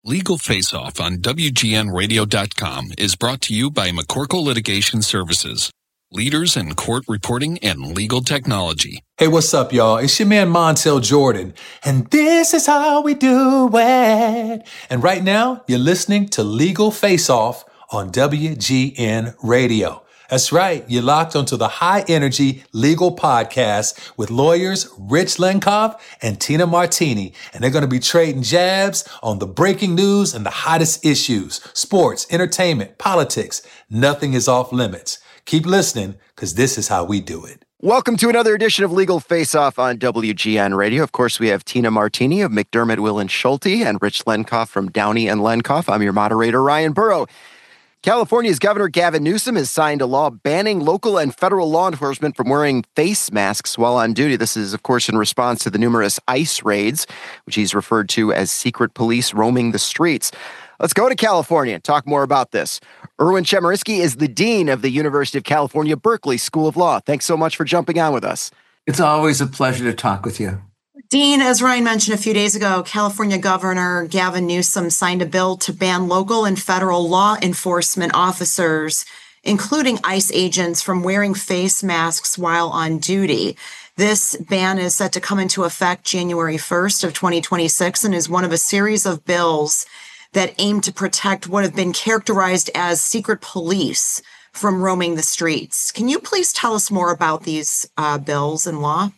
Legal Face Off on WGNradio.com is brought to you by McCorkle Litigation Services, leaders in court reporting and legal technology. Hey, what's up, y'all? It's your man Montel Jordan, and this is how we do it. And right now, you're listening to Legal Face Off on WGN Radio. That's right. You're locked onto the high energy legal podcast with lawyers Rich Lenkov and Tina Martini. And they're going to be trading jabs on the breaking news and the hottest issues, sports, entertainment, politics. Nothing is off limits. Keep listening, because this is how we do it. Welcome to another edition of Legal Face Off on WGN Radio. Of course, we have Tina Martini of McDermott, Will & Schulte and Rich Lenkov from Downey and Lenkov. I'm your moderator, Ryan Burrow. California's Governor Gavin Newsom has signed a law banning local and federal law enforcement from wearing face masks while on duty. This is, of course, in response to the numerous ICE raids, which he's referred to as secret police roaming the streets. Let's go to California and talk more about this. Erwin Chemerinsky is the Dean of the University of California, Berkeley School of Law. Thanks so much for jumping on with us. It's always a pleasure to talk with you. Dean, as Ryan mentioned a few days ago, California Governor Gavin Newsom signed a bill to ban local and federal law enforcement officers, including ICE agents, from wearing face masks while on duty. This ban is set to come into effect January 1st of 2026 and is one of a series of bills that aim to protect what have been characterized as secret police from roaming the streets. Can you please tell us more about these bills and law?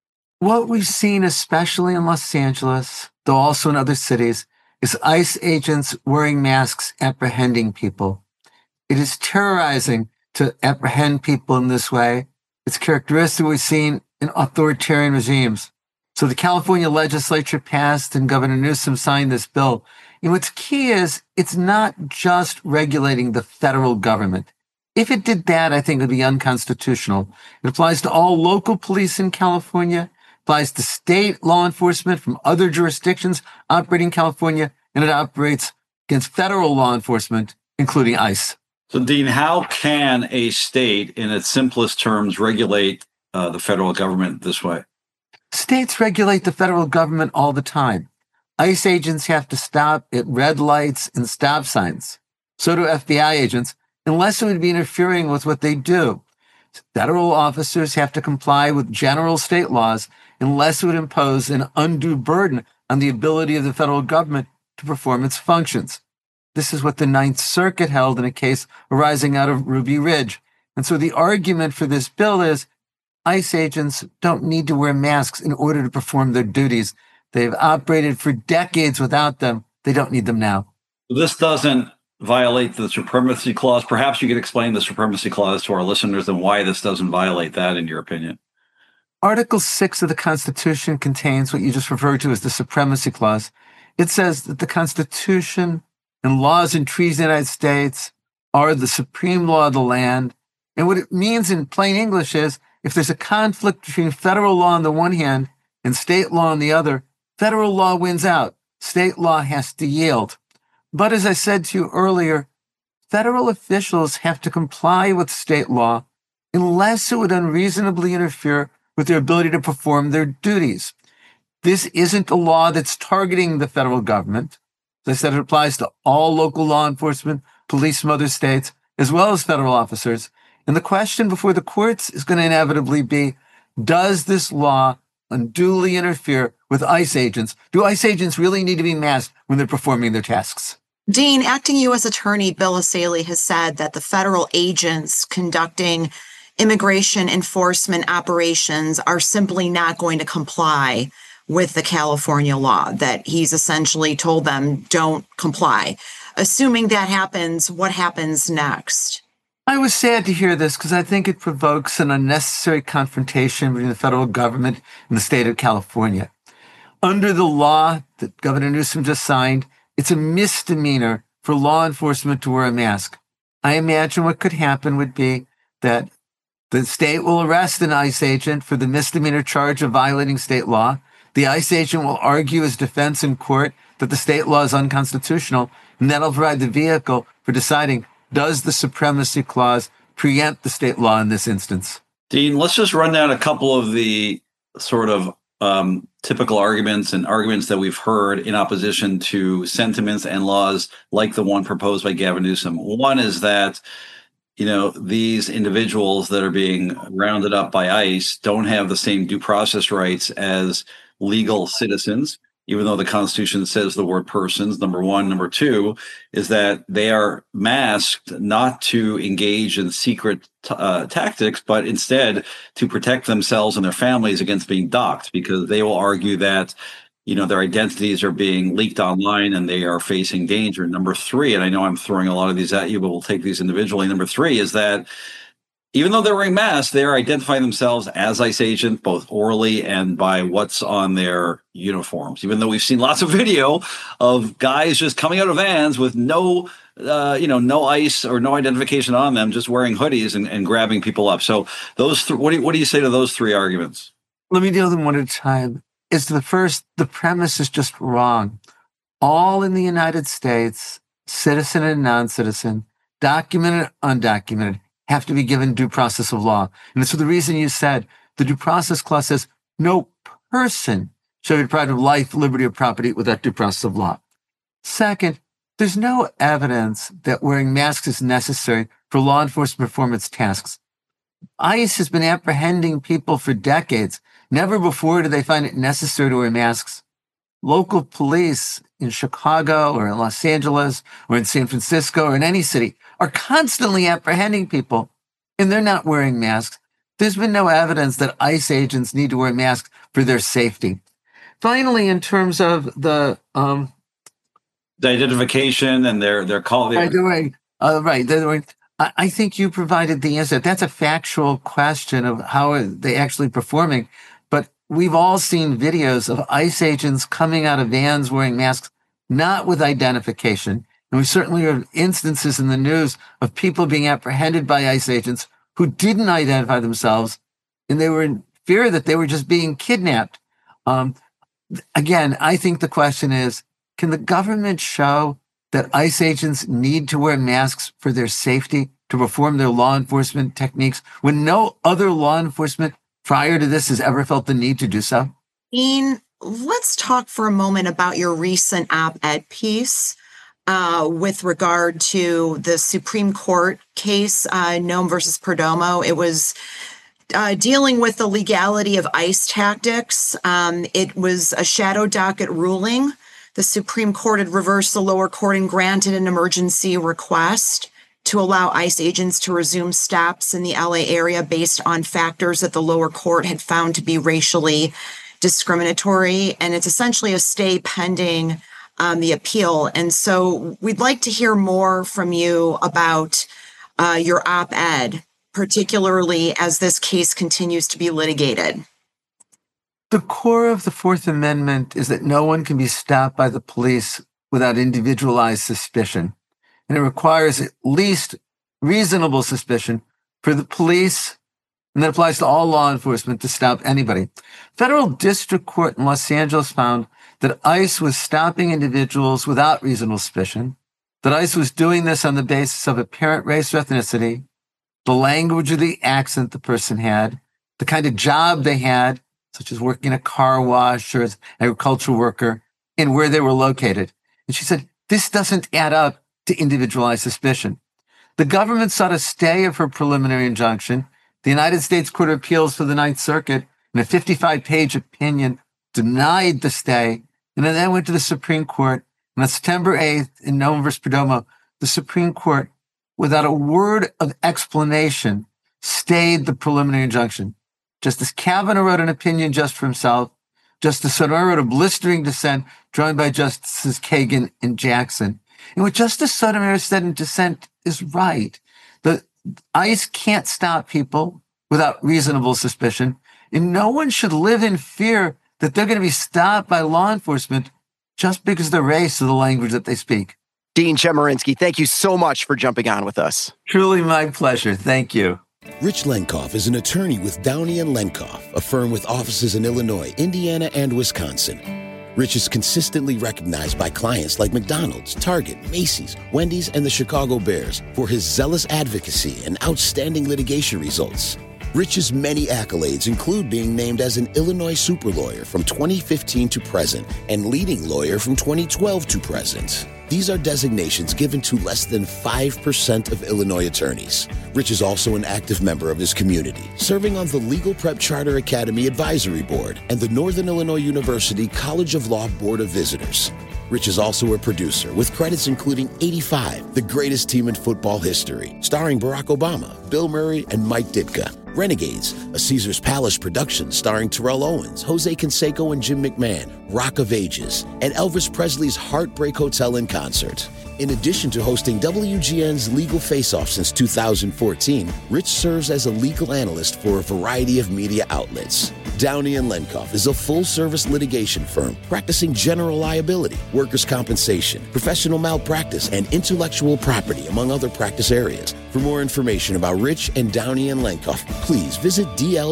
What we've seen, especially in Los Angeles, though also in other cities, is ICE agents wearing masks apprehending people. It is terrorizing to apprehend people in this way. It's characteristic we've seen in authoritarian regimes. So the California legislature passed and Governor Newsom signed this bill. And what's key is it's not just regulating the federal government. If it did that, I think it would be unconstitutional. It applies to all local police in California, applies to state law enforcement from other jurisdictions operating in California, and it operates against federal law enforcement, including ICE. So, Dean, how can a state, in its simplest terms, regulate the federal government this way? States regulate the federal government all the time. ICE agents have to stop at red lights and stop signs. So do FBI agents, unless it would be interfering with what they do. Federal officers have to comply with general state laws unless it would impose an undue burden on the ability of the federal government to perform its functions. This is what the Ninth Circuit held in a case arising out of Ruby Ridge. And so the argument for this bill is ICE agents don't need to wear masks in order to perform their duties. They've operated for decades without them. They don't need them now. This doesn't violate the Supremacy Clause. Perhaps you could explain the Supremacy Clause to our listeners and why this doesn't violate that, in your opinion. Article 6 of the Constitution contains what you just referred to as the Supremacy Clause. It says that the Constitution and laws and treaties of the United States are the supreme law of the land. And what it means in plain English is if there's a conflict between federal law on the one hand and state law on the other, federal law wins out. State law has to yield. But as I said to you earlier, federal officials have to comply with state law unless it would unreasonably interfere with their ability to perform their duties. This isn't a law that's targeting the federal government. As I said, it applies to all local law enforcement, police from other states, as well as federal officers. And the question before the courts is going to inevitably be, does this law unduly interfere with ICE agents? Do ICE agents really need to be masked when they're performing their tasks? Dean, acting U.S. Attorney Bill Essayli has said that the federal agents conducting immigration enforcement operations are simply not going to comply with the California law, that he's essentially told them don't comply. Assuming that happens, what happens next? I was sad to hear this because I think it provokes an unnecessary confrontation between the federal government and the state of California. Under the law that Governor Newsom just signed, it's a misdemeanor for law enforcement to wear a mask. I imagine what could happen would be that the state will arrest an ICE agent for the misdemeanor charge of violating state law. The ICE agent will argue his defense in court that the state law is unconstitutional, and that'll provide the vehicle for deciding, does the Supremacy Clause preempt the state law in this instance? Dean, let's just run down a couple of the sort of typical arguments and arguments that we've heard in opposition to sentiments and laws like the one proposed by Gavin Newsom. One is that, these individuals that are being rounded up by ICE don't have the same due process rights as legal citizens, even though the Constitution says the word persons, number one. Number two is that they are masked not to engage in secret tactics, but instead to protect themselves and their families against being doxxed, because they will argue that, their identities are being leaked online and they are facing danger. Number three, and I know I'm throwing a lot of these at you, but we'll take these individually. Number three is that even though they're wearing masks, they are identifying themselves as ICE agents, both orally and by what's on their uniforms. Even though we've seen lots of video of guys just coming out of vans with no ICE or no identification on them, just wearing hoodies and grabbing people up. So those, what do you say to those three arguments? Let me deal with them one at a time. The premise is just wrong. All in the United States, citizen and non-citizen, documented, undocumented, have to be given due process of law. And it's for the reason you said. The due process clause says no person shall be deprived of life, liberty, or property without due process of law. Second, there's no evidence that wearing masks is necessary for law enforcement to perform its tasks. ICE has been apprehending people for decades. Never before did they find it necessary to wear masks. Local police in Chicago or in Los Angeles or in San Francisco or in any city are constantly apprehending people, and they're not wearing masks. There's been no evidence that ICE agents need to wear masks for their safety. Finally, in terms of the identification and their call. Right. I think you provided the answer. That's a factual question of how are they actually performing. But we've all seen videos of ICE agents coming out of vans wearing masks, not with identification. And we certainly have instances in the news of people being apprehended by ICE agents who didn't identify themselves, and they were in fear that they were just being kidnapped. Again, I think the question is, can the government show that ICE agents need to wear masks for their safety to perform their law enforcement techniques when no other law enforcement prior to this has ever felt the need to do so? Dean, let's talk for a moment about your recent op-ed piece with regard to the Supreme Court case, Noem versus Perdomo. It was dealing with the legality of ICE tactics. It was a shadow docket ruling. The Supreme Court had reversed the lower court and granted an emergency request to allow ICE agents to resume stops in the LA area based on factors that the lower court had found to be racially discriminatory. And it's essentially a stay pending the appeal. And so we'd like to hear more from you about your op-ed, particularly as this case continues to be litigated. The core of the Fourth Amendment is that no one can be stopped by the police without individualized suspicion. And it requires at least reasonable suspicion for the police, and that applies to all law enforcement, to stop anybody. Federal District Court in Los Angeles found that ICE was stopping individuals without reasonable suspicion, that ICE was doing this on the basis of apparent race or ethnicity, the language or the accent the person had, the kind of job they had, such as working in a car wash or as an agricultural worker, and where they were located. And she said, this doesn't add up to individualized suspicion. The government sought a stay of her preliminary injunction. The United States Court of Appeals for the Ninth Circuit, in a 55-page opinion, denied the stay, and then went to the Supreme Court. And on September 8th, in Noem versus Perdomo, the Supreme Court, without a word of explanation, stayed the preliminary injunction. Justice Kavanaugh wrote an opinion just for himself. Justice Sotomayor wrote a blistering dissent drawn by Justices Kagan and Jackson. And what Justice Sotomayor said in dissent is right. The ICE can't stop people without reasonable suspicion, and no one should live in fear that they're going to be stopped by law enforcement just because of the race or the language that they speak. Dean Chemerinsky, thank you so much for jumping on with us. Truly my pleasure. Thank you. Rich Lenkoff is an attorney with Downey & Lenkoff, a firm with offices in Illinois, Indiana, and Wisconsin. Rich is consistently recognized by clients like McDonald's, Target, Macy's, Wendy's, and the Chicago Bears for his zealous advocacy and outstanding litigation results. Rich's many accolades include being named as an Illinois super lawyer from 2015 to present and leading lawyer from 2012 to present. These are designations given to less than 5% of Illinois attorneys. Rich is also an active member of his community, serving on the Legal Prep Charter Academy Advisory Board and the Northern Illinois University College of Law Board of Visitors. Rich is also a producer with credits including 85, The Greatest Team in Football History, starring Barack Obama, Bill Murray, and Mike Ditka. Renegades, a Caesar's Palace production starring Terrell Owens, Jose Canseco and Jim McMahon, Rock of Ages, and Elvis Presley's Heartbreak Hotel in concert. In addition to hosting WGN's Legal Face-Off since 2014, Rich serves as a legal analyst for a variety of media outlets. Downey & Lenkoff is a full-service litigation firm practicing general liability, workers' compensation, professional malpractice, and intellectual property, among other practice areas. For more information about Rich and Downey & Lenkoff, please visit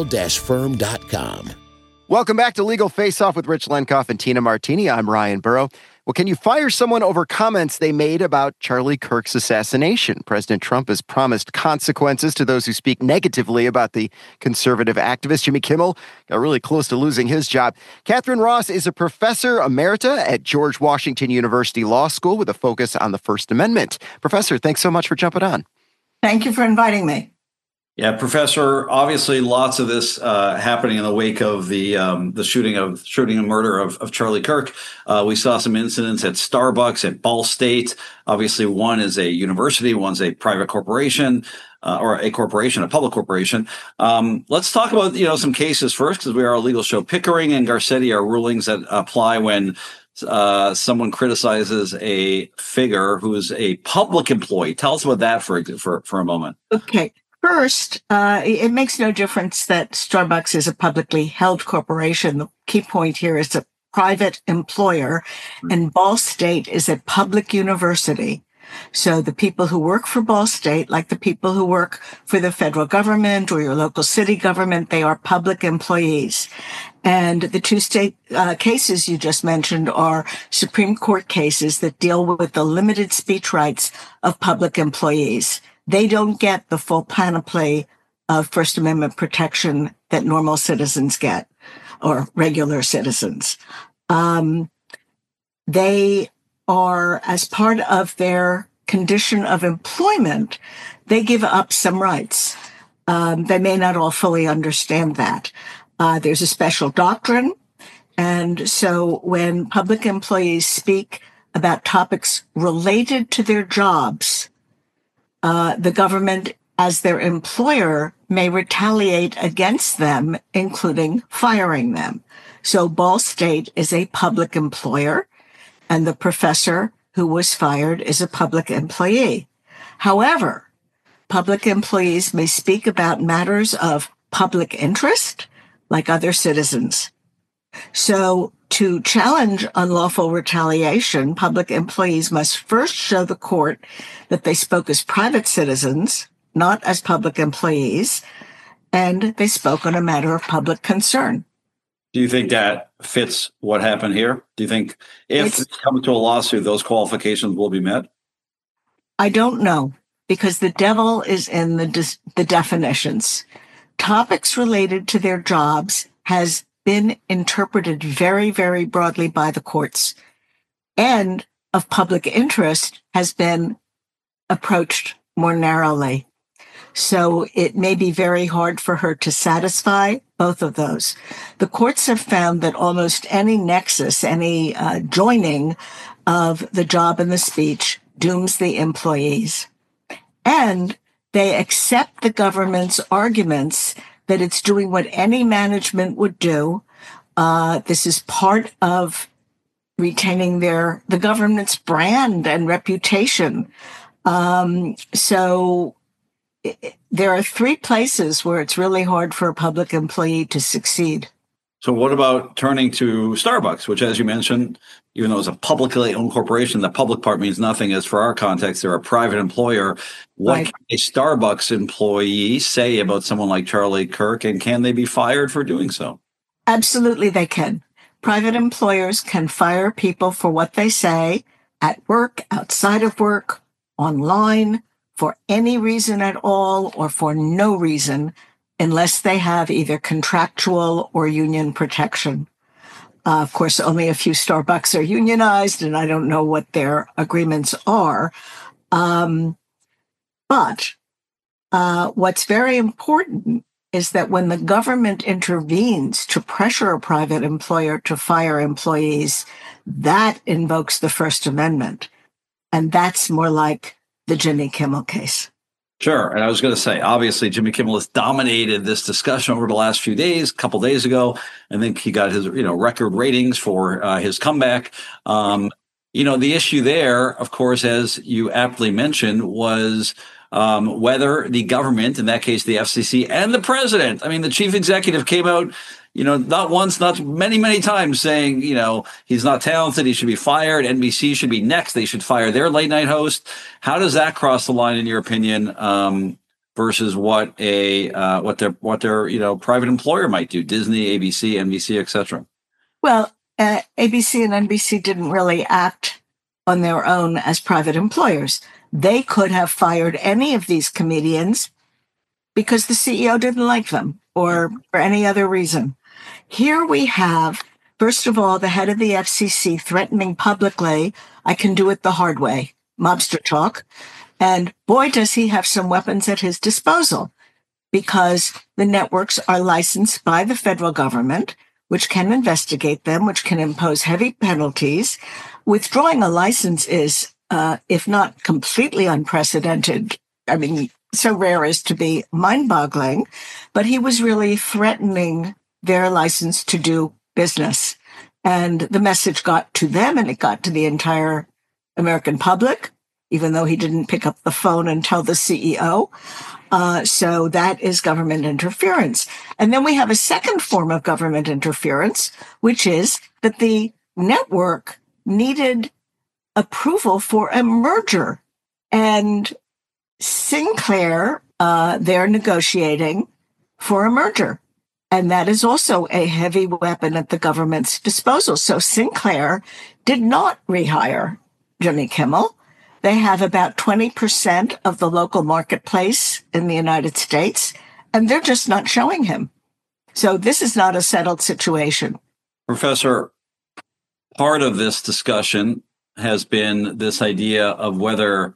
dl-firm.com. Welcome back to Legal Face-Off with Rich Lenkoff and Tina Martini. I'm Ryan Burrow. Well, can you fire someone over comments they made about Charlie Kirk's assassination? President Trump has promised consequences to those who speak negatively about the conservative activist. Jimmy Kimmel got really close to losing his job. Catherine Ross is a professor emerita at George Washington University Law School with a focus on the First Amendment. Professor, thanks so much for jumping on. Thank you for inviting me. Yeah, Professor, obviously lots of this happening in the wake of the shooting and murder of Charlie Kirk. We saw some incidents at Starbucks, at Ball State. Obviously, one is a university, one's a private corporation, or a corporation, a public corporation. Let's talk about, some cases first, because we are a legal show. Pickering and Garcetti are rulings that apply when someone criticizes a figure who is a public employee. Tell us about that for a moment. Okay. First, it makes no difference that Starbucks is a publicly held corporation. The key point here is a private employer, and Ball State is a public university. So the people who work for Ball State, like the people who work for the federal government or your local city government, they are public employees. And the two state cases you just mentioned are Supreme Court cases that deal with the limited speech rights of public employees. They don't get the full panoply of First Amendment protection that normal citizens get, or regular citizens. They are, as part of their condition of employment, they give up some rights. They may not all fully understand that. There's a special doctrine. And so when public employees speak about topics related to their jobs, the government, as their employer, may retaliate against them, including firing them. So Ball State is a public employer, and the professor who was fired is a public employee. However, public employees may speak about matters of public interest, like other citizens. So to challenge unlawful retaliation, public employees must first show the court that they spoke as private citizens, not as public employees, and they spoke on a matter of public concern. Do you think that fits what happened here? Do you think if it comes to a lawsuit, those qualifications will be met? I don't know, because the devil is in the definitions. Topics related to their jobs has been interpreted very, very broadly by the courts, and of public interest has been approached more narrowly. So it may be very hard for her to satisfy both of those. The courts have found that almost any nexus, any joining of the job and the speech dooms the employees. And they accept the government's arguments that it's doing what any management would do. This is part of retaining the government's brand and reputation. So there are three places where it's really hard for a public employee to succeed. So what about turning to Starbucks, which, as you mentioned, even though it's a publicly owned corporation, the public part means nothing, as for our context, they're a private employer. What can a Starbucks employee say about someone like Charlie Kirk, and can they be fired for doing so? Absolutely, they can. Private employers can fire people for what they say at work, outside of work, online, for any reason at all, or for no reason unless they have either contractual or union protection. Of course, only a few Starbucks are unionized, and I don't know what their agreements are. But what's very important is that when the government intervenes to pressure a private employer to fire employees, that invokes the First Amendment. And that's more like the Jimmy Kimmel case. Sure. And I was going to say, obviously, Jimmy Kimmel has dominated this discussion over the last few days. A couple days ago, I think he got his record ratings for his comeback. The issue there, of course, as you aptly mentioned, was whether the government, in that case, the FCC and the president, the chief executive came out, not once, not many, many times saying, he's not talented, he should be fired. NBC should be next. They should fire their late night host. How does that cross the line, in your opinion, versus what their private employer might do? Disney, ABC, NBC, etc. Well, ABC and NBC didn't really act on their own as private employers. They could have fired any of these comedians because the CEO didn't like them or for any other reason. Here we have, first of all, the head of the FCC threatening publicly, I can do it the hard way, mobster talk. And boy, does he have some weapons at his disposal, because the networks are licensed by the federal government, which can investigate them, which can impose heavy penalties. Withdrawing a license is, if not completely unprecedented, so rare as to be mind-boggling, but he was really threatening their license to do business. And the message got to them, and it got to the entire American public, even though he didn't pick up the phone and tell the CEO. So that is government interference. And then we have a second form of government interference, which is that the network needed approval for a merger. And Sinclair, they're negotiating for a merger. And that is also a heavy weapon at the government's disposal. So Sinclair did not rehire Jimmy Kimmel. They have about 20% of the local marketplace in the United States, and they're just not showing him. So this is not a settled situation. Professor, part of this discussion has been this idea of whether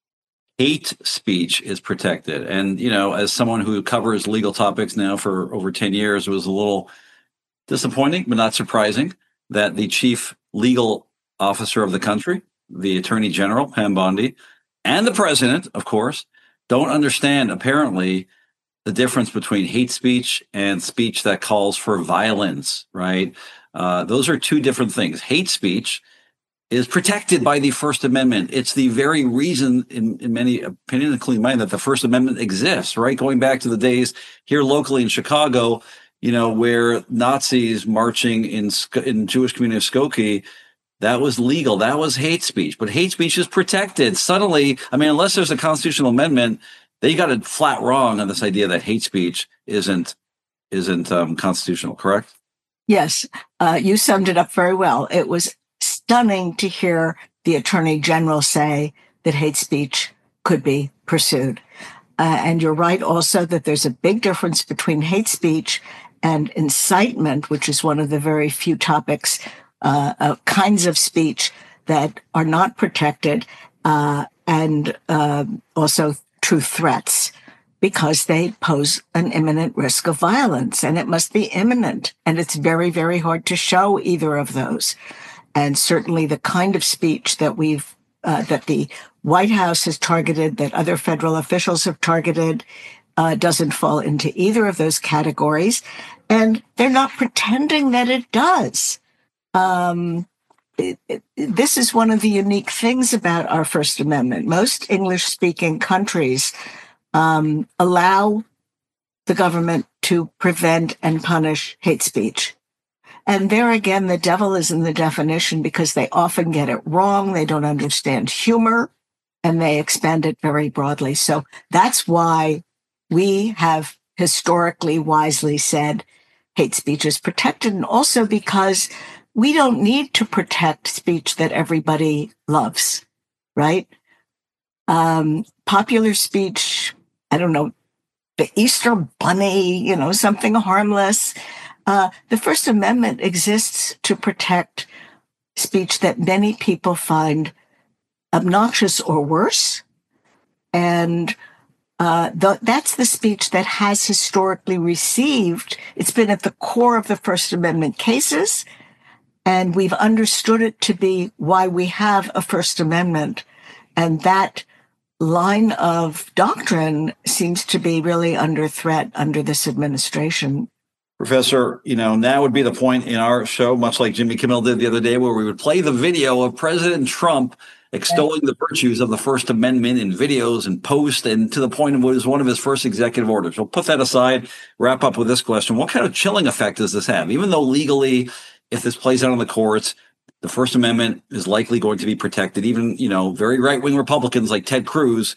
hate speech is protected. And, as someone who covers legal topics now for over 10 years, it was a little disappointing, but not surprising, that the chief legal officer of the country, the Attorney General, Pam Bondi, and the president, of course, don't understand, apparently, the difference between hate speech and speech that calls for violence, right? Those are two different things. Hate speech is protected by the First Amendment. It's the very reason, in many opinions, including mine, that the First Amendment exists, right? Going back to the days here locally in Chicago, where Nazis marching in Jewish community of Skokie, that was legal. That was hate speech. But hate speech is protected. Suddenly, unless there's a constitutional amendment, they got it flat wrong on this idea that hate speech isn't constitutional, correct? Yes, you summed it up very well. It was stunning to hear the Attorney General say that hate speech could be pursued. And you're right also that there's a big difference between hate speech and incitement, which is one of the very few topics, kinds of speech that are not protected, and also true threats, because they pose an imminent risk of violence, and it must be imminent. And it's very, very hard to show either of those. And certainly the kind of speech that that the White House has targeted, that other federal officials have targeted, doesn't fall into either of those categories. And they're not pretending that it does. This is one of the unique things about our First Amendment. Most English-speaking countries allow the government to prevent and punish hate speech. And there again, the devil is in the definition, because they often get it wrong. They don't understand humor, and they expand it very broadly. So that's why we have historically wisely said hate speech is protected, and also because we don't need to protect speech that everybody loves, right? Popular speech, I don't know, the Easter Bunny, something harmless. The First Amendment exists to protect speech that many people find obnoxious or worse. And that's the speech that has historically received. It's been at the core of the First Amendment cases, and we've understood it to be why we have a First Amendment. And that line of doctrine seems to be really under threat under this administration. Professor, now would be the point in our show, much like Jimmy Kimmel did the other day, where we would play the video of President Trump extolling the virtues of the First Amendment in videos and posts, and to the point of what was one of his first executive orders. We'll put that aside, wrap up with this question. What kind of chilling effect does this have? Even though legally, if this plays out in the courts, the First Amendment is likely going to be protected. Even, very right-wing Republicans like Ted Cruz,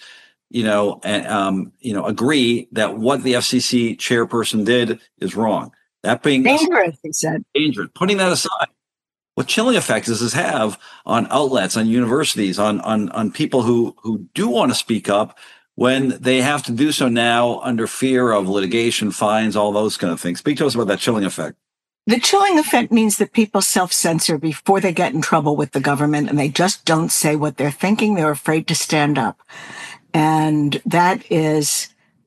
agree that what the FCC chairperson did is wrong. That being dangerous, he said. Dangerous. Putting that aside, what chilling effect does this have on outlets, on universities, on people who do want to speak up when they have to do so now under fear of litigation, fines, all those kind of things? Speak to us about that chilling effect. The chilling effect means that people self-censor before they get in trouble with the government, and they just don't say what they're thinking. They're afraid to stand up. And that is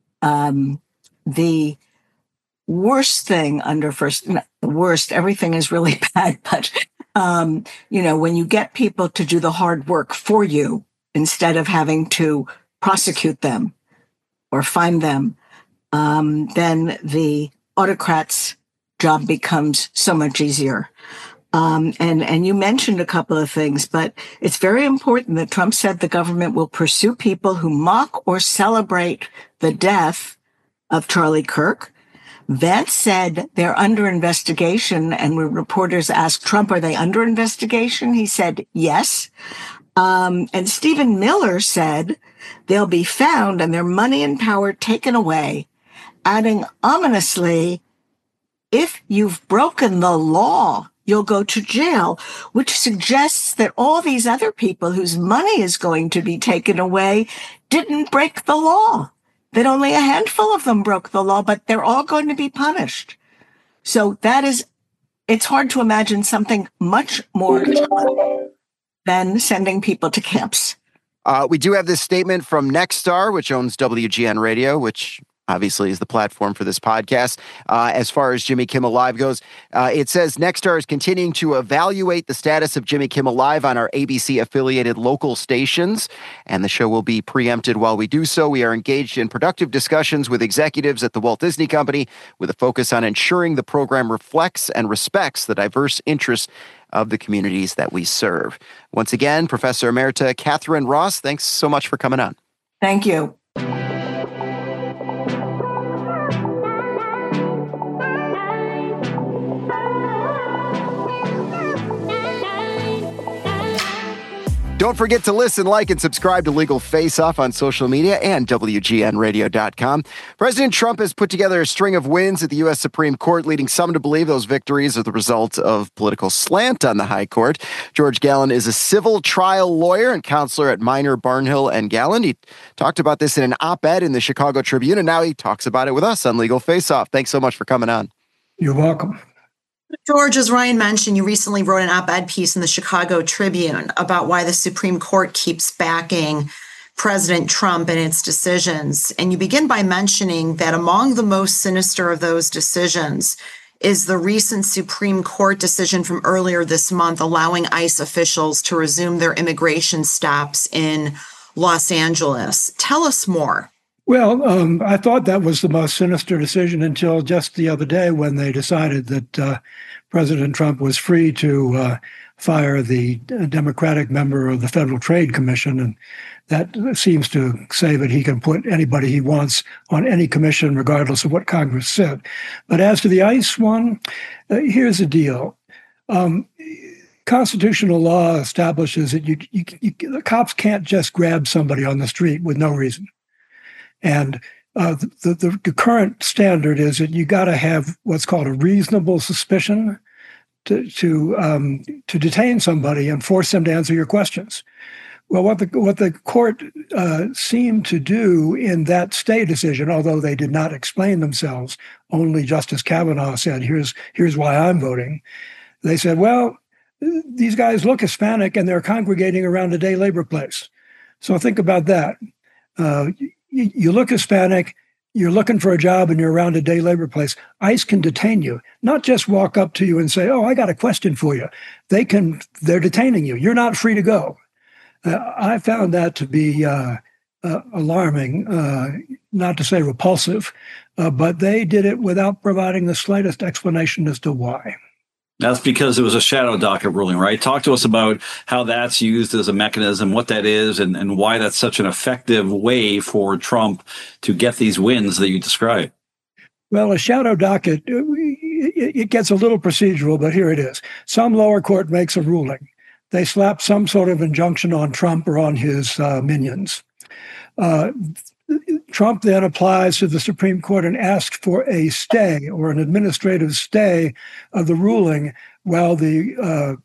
the worst thing under everything is really bad, but, when you get people to do the hard work for you instead of having to prosecute them or fine them, then the autocrats' job becomes so much easier. And you mentioned a couple of things, but it's very important that Trump said the government will pursue people who mock or celebrate the death of Charlie Kirk. Vance said they're under investigation, and when reporters asked Trump, are they under investigation? He said yes. And Stephen Miller said they'll be found and their money and power taken away, adding ominously, if you've broken the law, you'll go to jail, which suggests that all these other people whose money is going to be taken away didn't break the law. That only a handful of them broke the law, but they're all going to be punished. So it's hard to imagine something much more than sending people to camps. We do have this statement from Nexstar, which owns WGN Radio, which obviously is the platform for this podcast. As far as Jimmy Kimmel Live goes, it says Nexstar is continuing to evaluate the status of Jimmy Kimmel Live on our ABC-affiliated local stations, and the show will be preempted while we do so. We are engaged in productive discussions with executives at the Walt Disney Company with a focus on ensuring the program reflects and respects the diverse interests of the communities that we serve. Once again, Professor Emerita Catherine Ross, thanks so much for coming on. Thank you. Don't forget to listen, like, and subscribe to Legal Face Off on social media and WGNradio.com. President Trump has put together a string of wins at the U.S. Supreme Court, leading some to believe those victories are the result of political slant on the High Court. George Gallen is a civil trial lawyer and counselor at Minor, Barnhill, and Gallen. He talked about this in an op-ed in the Chicago Tribune, and now he talks about it with us on Legal Face Off. Thanks so much for coming on. You're welcome. George, as Ryan mentioned, you recently wrote an op-ed piece in the Chicago Tribune about why the Supreme Court keeps backing President Trump and its decisions. And you begin by mentioning that among the most sinister of those decisions is the recent Supreme Court decision from earlier this month allowing ICE officials to resume their immigration stops in Los Angeles. Tell us more. Well, I thought that was the most sinister decision until just the other day when they decided that President Trump was free to fire the Democratic member of the Federal Trade Commission. And that seems to say that he can put anybody he wants on any commission, regardless of what Congress said. But as to the ICE one, here's the deal. Constitutional law establishes that the cops can't just grab somebody on the street with no reason. And the current standard is that you got to have what's called a reasonable suspicion to detain somebody and force them to answer your questions. Well, what the court seemed to do in that stay decision, although they did not explain themselves, only Justice Kavanaugh said, "Here's why I'm voting." They said, "Well, these guys look Hispanic and they're congregating around a day labor place." So think about that. You look Hispanic, you're looking for a job, and you're around a day labor place. ICE can detain you, not just walk up to you and say, "Oh, I got a question for you." They're detaining you. You're not free to go. I found that to be alarming, not to say repulsive, but they did it without providing the slightest explanation as to why. That's because it was a shadow docket ruling, right? Talk to us about how that's used as a mechanism, what that is, and why that's such an effective way for Trump to get these wins that you describe. Well, a shadow docket, it gets a little procedural, but here it is. Some lower court makes a ruling. They slap some sort of injunction on Trump or on his minions. Trump then applies to the Supreme Court and asks for a stay or an administrative stay of the ruling while the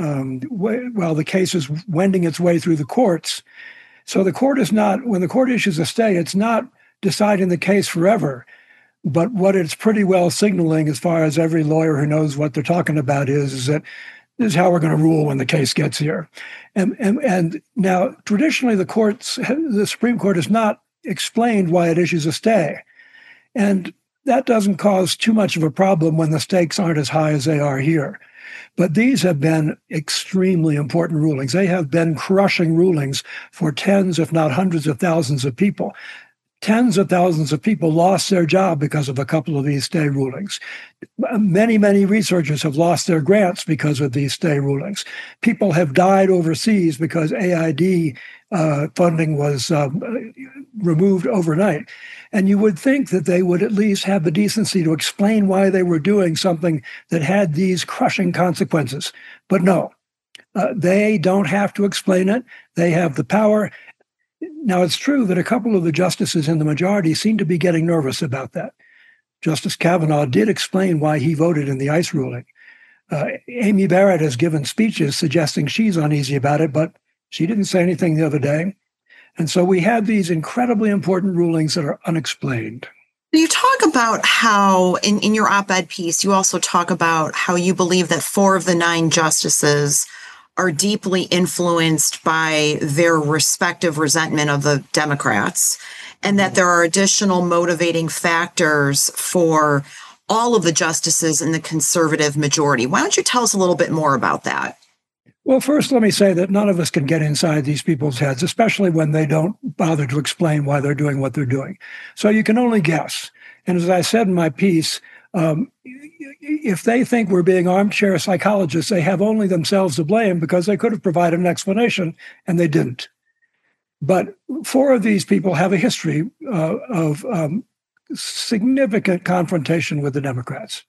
case is wending its way through the courts. So the court is not, when the court issues a stay, it's not deciding the case forever. But what it's pretty well signaling, as far as every lawyer who knows what they're talking about, is that this is how we're going to rule when the case gets here. And now, traditionally, the Supreme Court has not explained why it issues a stay. And that doesn't cause too much of a problem when the stakes aren't as high as they are here. But these have been extremely important rulings. They have been crushing rulings for tens, if not hundreds of thousands of people. Tens of thousands of people lost their job because of a couple of these stay rulings. Many, many researchers have lost their grants because of these stay rulings. People have died overseas because AID funding was removed overnight. And you would think that they would at least have the decency to explain why they were doing something that had these crushing consequences. But no, they don't have to explain it. They have the power. Now, it's true that a couple of the justices in the majority seem to be getting nervous about that. Justice Kavanaugh did explain why he voted in the ICE ruling. Amy Barrett has given speeches suggesting she's uneasy about it, but she didn't say anything the other day. And so we have these incredibly important rulings that are unexplained. You talk about how, in your op-ed piece, you also talk about how you believe that 4 of the 9 justices are deeply influenced by their respective resentment of the Democrats, and that there are additional motivating factors for all of the justices in the conservative majority. Why don't you tell us a little bit more about that? Well, first, let me say that none of us can get inside these people's heads, especially when they don't bother to explain why they're doing what they're doing. So you can only guess. And as I said in my piece, if they think we're being armchair psychologists, they have only themselves to blame, because they could have provided an explanation and they didn't. But 4 of these people have a history of significant confrontation with the Democrats.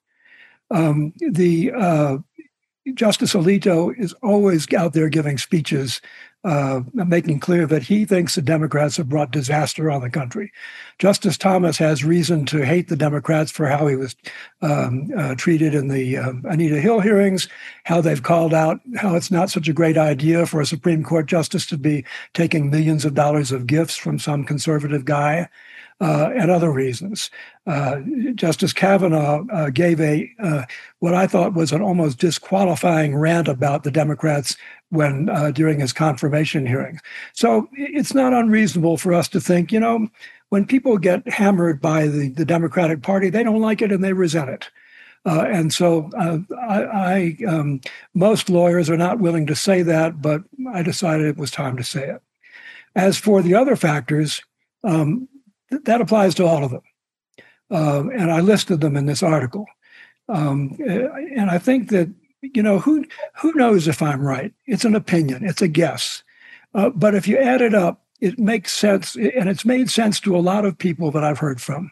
Justice Alito is always out there giving speeches, making clear that he thinks the Democrats have brought disaster on the country. Justice Thomas has reason to hate the Democrats for how he was treated in the Anita Hill hearings, how they've called out how it's not such a great idea for a Supreme Court justice to be taking millions of dollars of gifts from some conservative guy, and other reasons. Justice Kavanaugh gave what I thought was an almost disqualifying rant about the Democrats when during his confirmation hearings. So it's not unreasonable for us to think, when people get hammered by the Democratic Party, they don't like it and they resent it. And so most lawyers are not willing to say that, but I decided it was time to say it. As for the other factors, that applies to all of them. And I listed them in this article. And I think that, who knows if I'm right? It's an opinion. It's a guess. But if you add it up, it makes sense. And it's made sense to a lot of people that I've heard from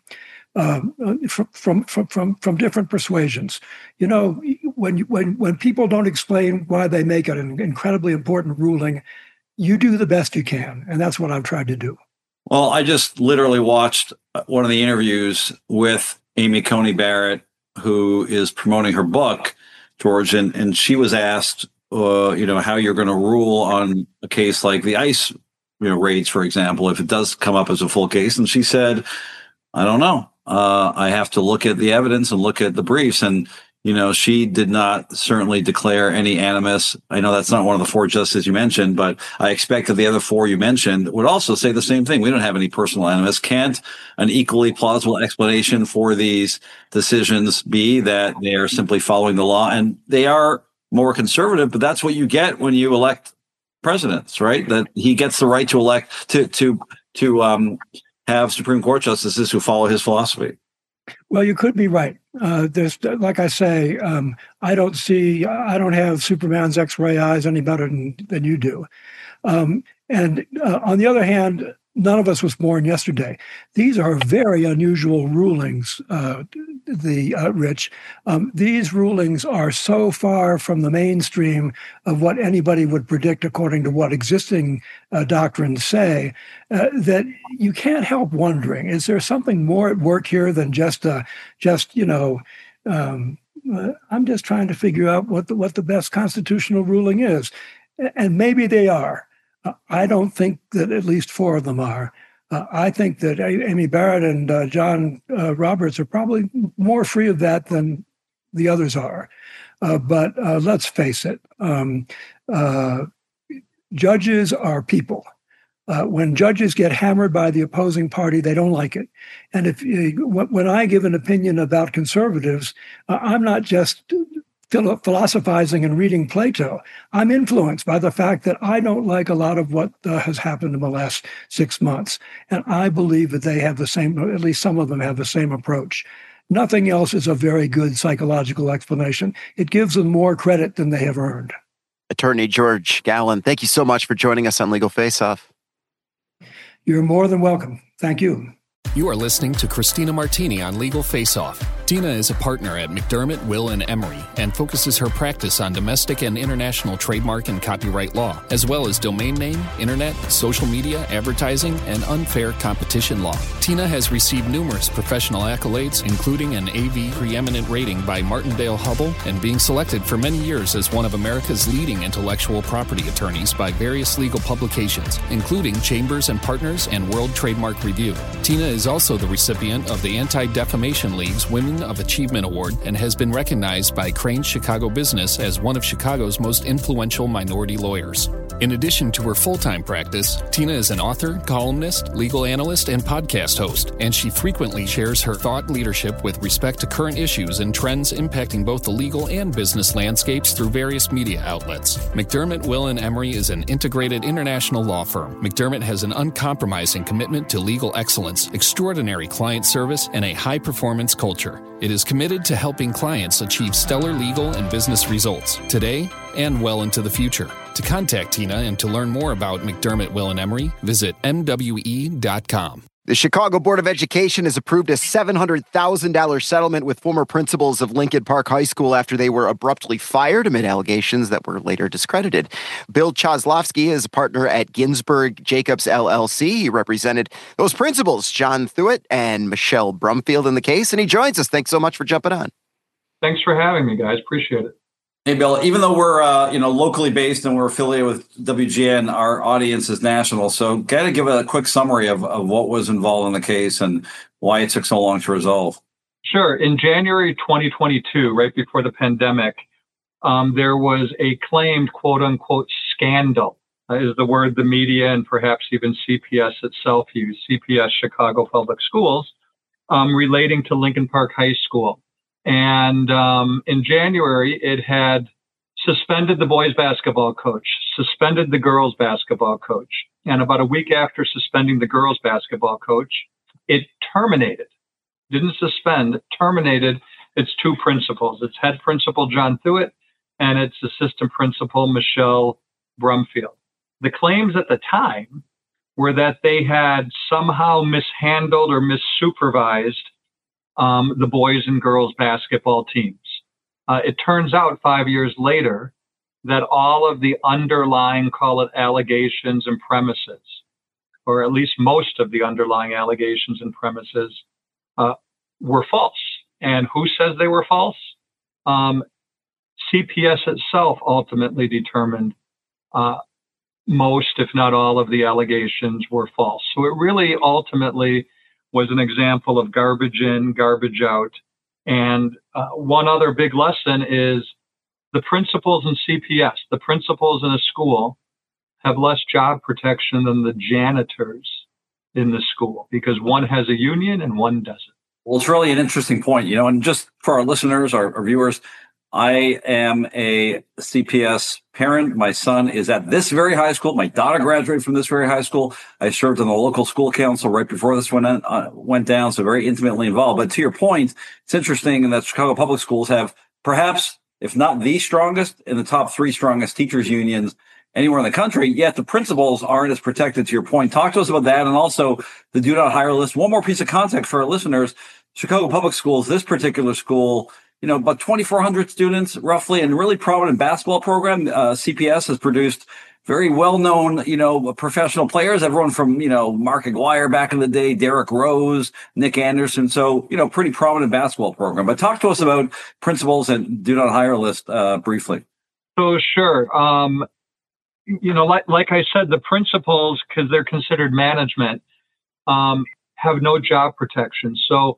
different persuasions. When people don't explain why they make it an incredibly important ruling, you do the best you can. And that's what I've tried to do. Well, I just literally watched one of the interviews with Amy Coney Barrett, who is promoting her book, George, and she was asked how you're going to rule on a case like the ICE, raids, for example, if it does come up as a full case. And she said, I don't know. I have to look at the evidence and look at the briefs. And, she did not certainly declare any animus. I know that's not one of the four justices you mentioned, but I expect that the other four you mentioned would also say the same thing. We don't have any personal animus. Can't an equally plausible explanation for these decisions be that they are simply following the law? And they are more conservative, but that's what you get when you elect presidents, right? That he gets the right to elect to have Supreme Court justices who follow his philosophy. Well, you could be right. There's, like I say, I don't have Superman's X-ray eyes any better than you do. And on the other hand, none of us was born yesterday. These are very unusual rulings, Rich. These rulings are so far from the mainstream of what anybody would predict according to what existing doctrines say, that you can't help wondering, is there something more at work here than I'm just trying to figure out what the best constitutional ruling is. And maybe they are. I don't think that at least four of them are. I think that Amy Barrett and John Roberts are probably more free of that than the others are. But let's face it, judges are people. When judges get hammered by the opposing party, they don't like it. And when I give an opinion about conservatives, I'm not just philosophizing and reading Plato. I'm influenced by the fact that I don't like a lot of what has happened in the last 6 months. And I believe that they have the same, at least some of them have the same approach. Nothing else is a very good psychological explanation. It gives them more credit than they have earned. Attorney George Gallen, thank you so much for joining us on Legal Face Off. You're more than welcome. Thank you. You are listening to Christina Martini on Legal Face Off. Tina is a partner at McDermott, Will & Emery and focuses her practice on domestic and international trademark and copyright law, as well as domain name, internet, social media, advertising, and unfair competition law. Tina has received numerous professional accolades, including an AV preeminent rating by Martindale-Hubbell and being selected for many years as one of America's leading intellectual property attorneys by various legal publications, including Chambers and Partners and World Trademark Review. Tina is also the recipient of the Anti-Defamation League's Women of Achievement Award and has been recognized by Crain's Chicago Business as one of Chicago's most influential minority lawyers. In addition to her full-time practice, Tina is an author, columnist, legal analyst, and podcast host, and she frequently shares her thought leadership with respect to current issues and trends impacting both the legal and business landscapes through various media outlets. McDermott, Will & Emery is an integrated international law firm. McDermott has an uncompromising commitment to legal excellence, extraordinary client service, and a high-performance culture. It is committed to helping clients achieve stellar legal and business results today and well into the future. To contact Tina and to learn more about McDermott, Will & Emery, visit MWE.com. The Chicago Board of Education has approved a $700,000 settlement with former principals of Lincoln Park High School after they were abruptly fired amid allegations that were later discredited. Bill Choslovsky is a partner at Ginsberg Jacobs LLC. He represented those principals, John Thuet and Michelle Brumfield, in the case, and he joins us. Thanks so much for jumping on. Thanks for having me, guys. Appreciate it. Hey, Bill, even though we're locally based and we're affiliated with WGN, our audience is national. So got to give a quick summary of what was involved in the case and why it took so long to resolve. Sure. In January 2022, right before the pandemic, there was a claimed quote unquote scandal, is the word the media and perhaps even CPS itself used, CPS Chicago Public Schools, relating to Lincoln Park High School. And in January, it had suspended the boys basketball coach, suspended the girls basketball coach. And about a week after suspending the girls basketball coach, it terminated, didn't suspend, terminated its two principals, its head principal, John Thuet, and its assistant principal, Michelle Brumfield. The claims at the time were that they had somehow mishandled or missupervised the boys and girls basketball teams. It turns out 5 years later that all of the underlying, call it allegations and premises, or at least most of the underlying allegations and premises, were false. And who says they were false? CPS itself ultimately determined most, if not all, of the allegations were false. So it really ultimately was an example of garbage in, garbage out. And one other big lesson is the principals in CPS, the principals in a school have less job protection than the janitors in the school because one has a union and one doesn't. Well, it's really an interesting point, and just for our listeners, our viewers, I am a CPS parent. My son is at this very high school. My daughter graduated from this very high school. I served on the local school council right before this went down, so very intimately involved. But to your point, it's interesting that Chicago Public Schools have perhaps, if not the strongest, in the top 3 strongest teachers unions anywhere in the country, yet the principals aren't as protected, to your point. Talk to us about that and also the do not hire list. One more piece of context for our listeners. Chicago Public Schools, this particular school, about 2,400 students roughly, and really prominent basketball program. CPS has produced very well-known, professional players, everyone from, Mark Aguirre back in the day, Derrick Rose, Nick Anderson. So, pretty prominent basketball program. But talk to us about principals and do not hire list briefly. So sure. Like I said, the principals, because they're considered management, have no job protection. So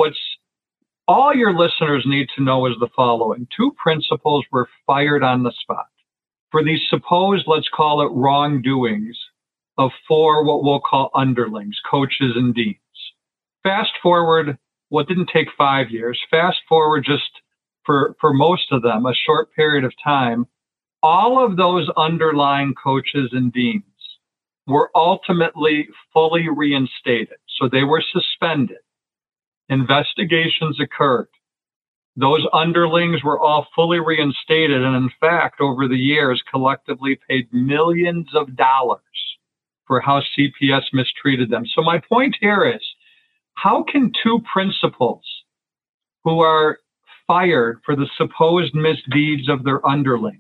all your listeners need to know is the following. 2 principals were fired on the spot for these supposed, let's call it, wrongdoings of 4 what we'll call underlings, coaches and deans. Fast forward, it didn't take 5 years. Fast forward just for most of them, a short period of time, all of those underlying coaches and deans were ultimately fully reinstated. So they were suspended. Investigations occurred. Those underlings were all fully reinstated, and in fact, over the years, collectively paid millions of dollars for how CPS mistreated them. So my point here is, how can 2 principals who are fired for the supposed misdeeds of their underlings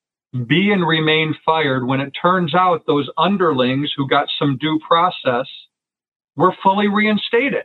be and remain fired when it turns out those underlings who got some due process were fully reinstated?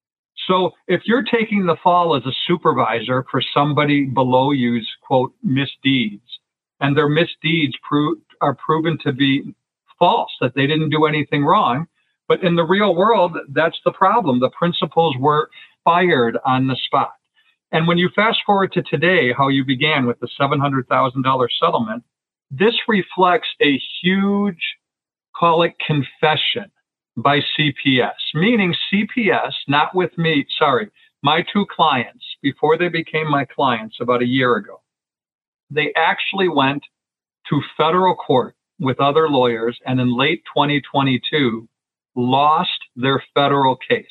So if you're taking the fall as a supervisor for somebody below you's, quote, misdeeds, and their misdeeds are proven to be false, that they didn't do anything wrong, but in the real world, that's the problem. The principals were fired on the spot. And when you fast forward to today, how you began with the $700,000 settlement, this reflects a huge, call it, confession by CPS, meaning CPS, not with me, my 2 clients, before they became my clients about a year ago, they actually went to federal court with other lawyers and in late 2022 lost their federal case.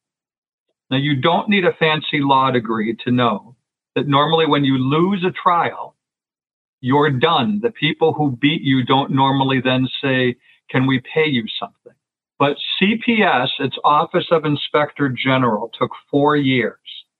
Now, you don't need a fancy law degree to know that normally when you lose a trial, you're done. The people who beat you don't normally then say, can we pay you something? But CPS, its Office of Inspector General, took 4 years.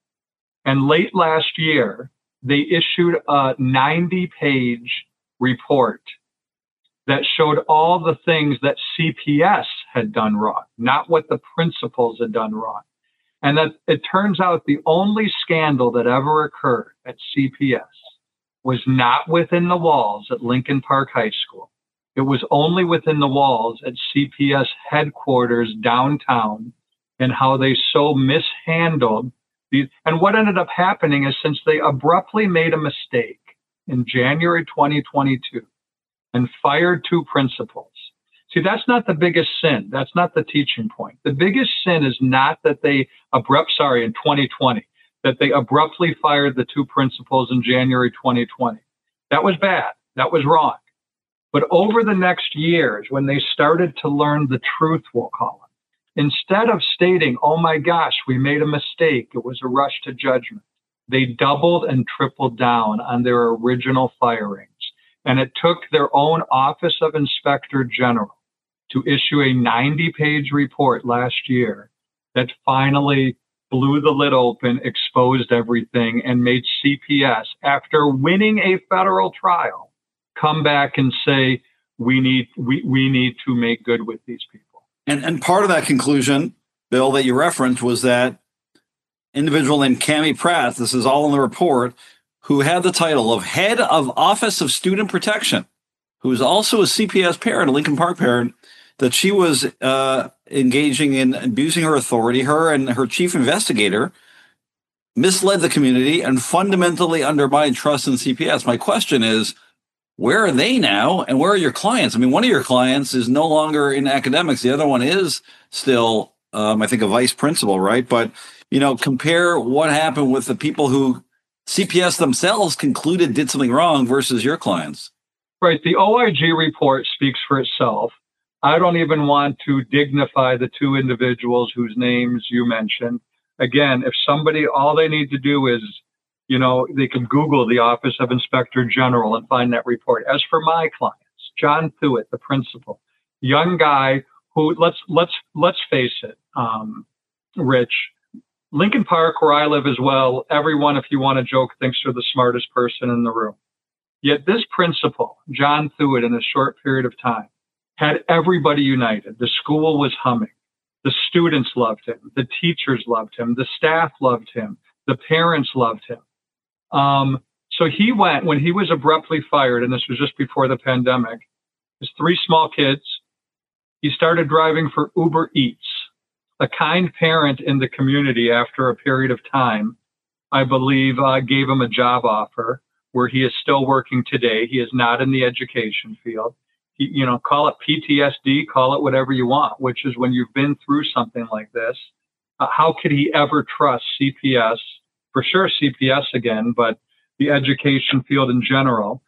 And late last year, they issued a 90-page report that showed all the things that CPS had done wrong, not what the principals had done wrong. And that it turns out the only scandal that ever occurred at CPS was not within the walls at Lincoln Park High School. It was only within the walls at CPS headquarters downtown, and how they so mishandled these. And what ended up happening is, since they abruptly made a mistake in January 2022 and fired 2 principals. See, that's not the biggest sin. That's not the teaching point. The biggest sin is not that they in 2020, that they abruptly fired the 2 principals in January 2020. That was bad. That was wrong. But over the next years, when they started to learn the truth, we'll call it, instead of stating, oh my gosh, we made a mistake, it was a rush to judgment, they doubled and tripled down on their original firings. And it took their own Office of Inspector General to issue a 90-page report last year that finally blew the lid open, exposed everything, and made CPS, after winning a federal trial, come back and say, we need to make good with these people. And part of that conclusion, Bill, that you referenced was that individual named Cammie Pratt, this is all in the report, who had the title of Head of Office of Student Protection, who was also a CPS parent, a Lincoln Park parent, that she was engaging in abusing her authority. Her and her chief investigator misled the community and fundamentally undermined trust in CPS. My question is, where are they now, and where are your clients? I mean, one of your clients is no longer in academics. The other one is still, I think, a vice principal, right? But, compare what happened with the people who CPS themselves concluded did something wrong versus your clients. Right. The OIG report speaks for itself. I don't even want to dignify the two individuals whose names you mentioned. Again, if somebody, all they need to do is, they can Google the Office of Inspector General and find that report. As for my clients, John Thuet, the principal, young guy who, let's face it, Rich, Lincoln Park, where I live as well, everyone, if you want to joke, thinks they're the smartest person in the room. Yet this principal, John Thuet, in a short period of time, had everybody united. The school was humming. The students loved him. The teachers loved him. The staff loved him. The parents loved him. So he went, when he was abruptly fired, and this was just before the pandemic, his 3 small kids, he started driving for Uber Eats. A kind parent in the community, after a period of time, I believe, gave him a job offer where he is still working today. He is not in the education field. Call it PTSD, call it whatever you want, which is when you've been through something like this. How could he ever trust CPS? For sure, CPS again, but the education field in general.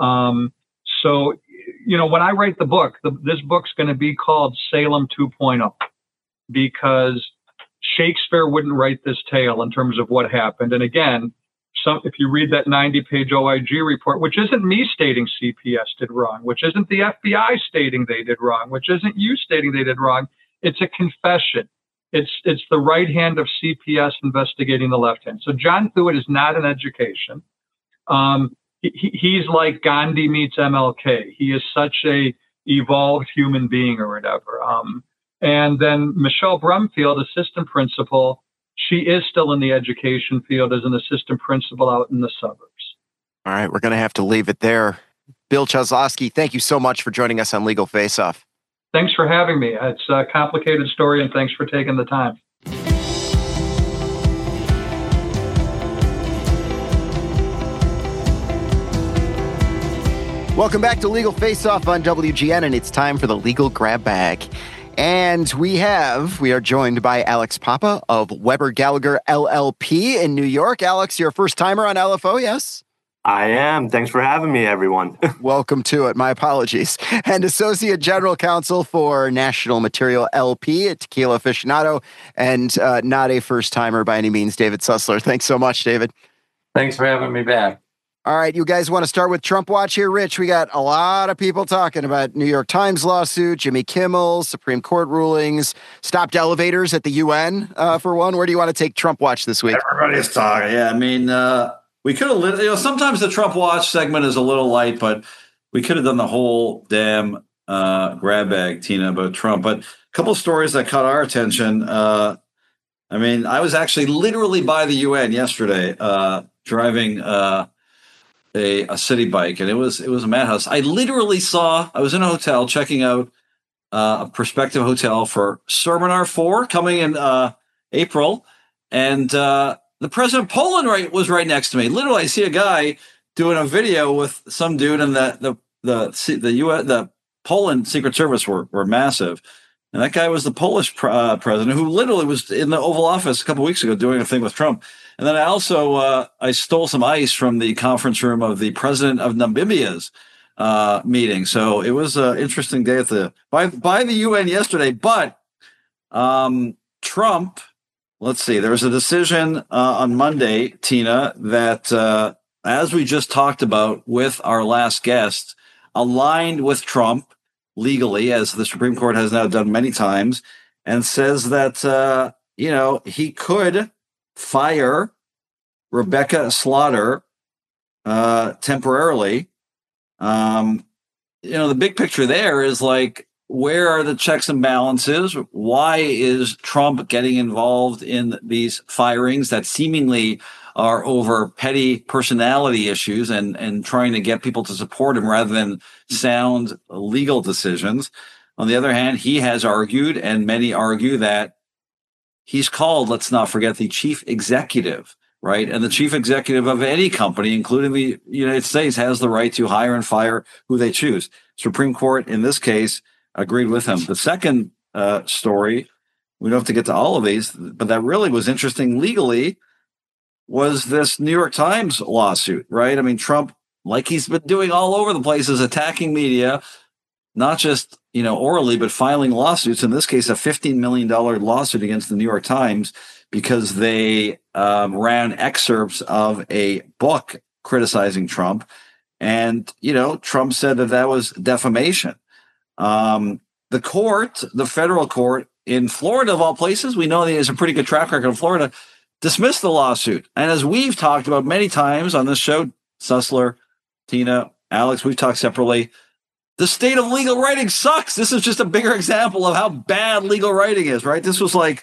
So, when I write the book, this book's going to be called Salem 2.0, because Shakespeare wouldn't write this tale in terms of what happened. And again, if you read that 90-page OIG report, which isn't me stating CPS did wrong, which isn't the FBI stating they did wrong, which isn't you stating they did wrong, it's a confession. It's the right hand of CPS investigating the left hand. So John Thuet is not an education. He's like Gandhi meets MLK. He is such a evolved human being or whatever. And then Michelle Brumfield, assistant principal, she is still in the education field as an assistant principal out in the suburbs. All right, we're going to have to leave it there. Bill Cheslovsky, thank you so much for joining us on Legal Face Off. Thanks for having me. It's a complicated story, and thanks for taking the time. Welcome back to Legal Face Off on WGN, and it's time for the Legal Grab Bag. And we are joined by Alex Papa of Weber Gallagher LLP in New York. Alex, you're a first timer on LFO, yes? I am. Thanks for having me, everyone. Welcome to it. My apologies. And Associate General Counsel for National Material LP at Tequila Aficionado, and not a first timer by any means, David Sussler. Thanks so much, David. Thanks for having me back. All right, you guys want to start with Trump Watch here? Rich, we got a lot of people talking about New York Times lawsuit, Jimmy Kimmel, Supreme Court rulings, stopped elevators at the UN, for one. Where do you want to take Trump Watch this week? Everybody's talking. Yeah, I mean, we could have, sometimes the Trump Watch segment is a little light, but we could have done the whole damn grab bag, Tina, about Trump. But a couple of stories that caught our attention. I was actually literally by the UN yesterday, driving a city bike, and it was a madhouse. I literally I was in a hotel checking out a prospective hotel for Seminar 4 coming in April, and the president of Poland was right next to me. Literally, I see a guy doing a video with some dude, and the Poland Secret Service were massive. And that guy was the Polish president, who literally was in the Oval Office a couple of weeks ago doing a thing with Trump. And then I also I stole some ice from the conference room of the president of Namibia's meeting. So it was an interesting day at by the UN yesterday. But Trump, let's see, there was a decision on Monday, Tina, that as we just talked about with our last guest, aligned with Trump legally, as the Supreme Court has now done many times, and says that, he could fire Rebecca Slaughter temporarily. The big picture there is like where are the checks and balances? Why is Trump getting involved in these firings that seemingly are over petty personality issues and trying to get people to support him rather than sound legal decisions? On the other hand, he has argued, and many argue, that he's called, let's not forget, the chief executive, right? And the chief executive of any company, including the United States, has the right to hire and fire who they choose. Supreme Court, in this case, agreed with him. The second story, we don't have to get to all of these, but that really was interesting legally, was this New York Times lawsuit, right? I mean, Trump, like he's been doing all over the place, is attacking media, not just, orally, but filing lawsuits. In this case, a $15 million lawsuit against the New York Times because they ran excerpts of a book criticizing Trump. And, Trump said that was defamation. The federal court in Florida, of all places, we know that he has a pretty good track record in Florida, dismissed the lawsuit. And as we've talked about many times on this show, Sussler, Tina, Alex, we've talked separately, the state of legal writing sucks. This is just a bigger example of how bad legal writing is, right? This was an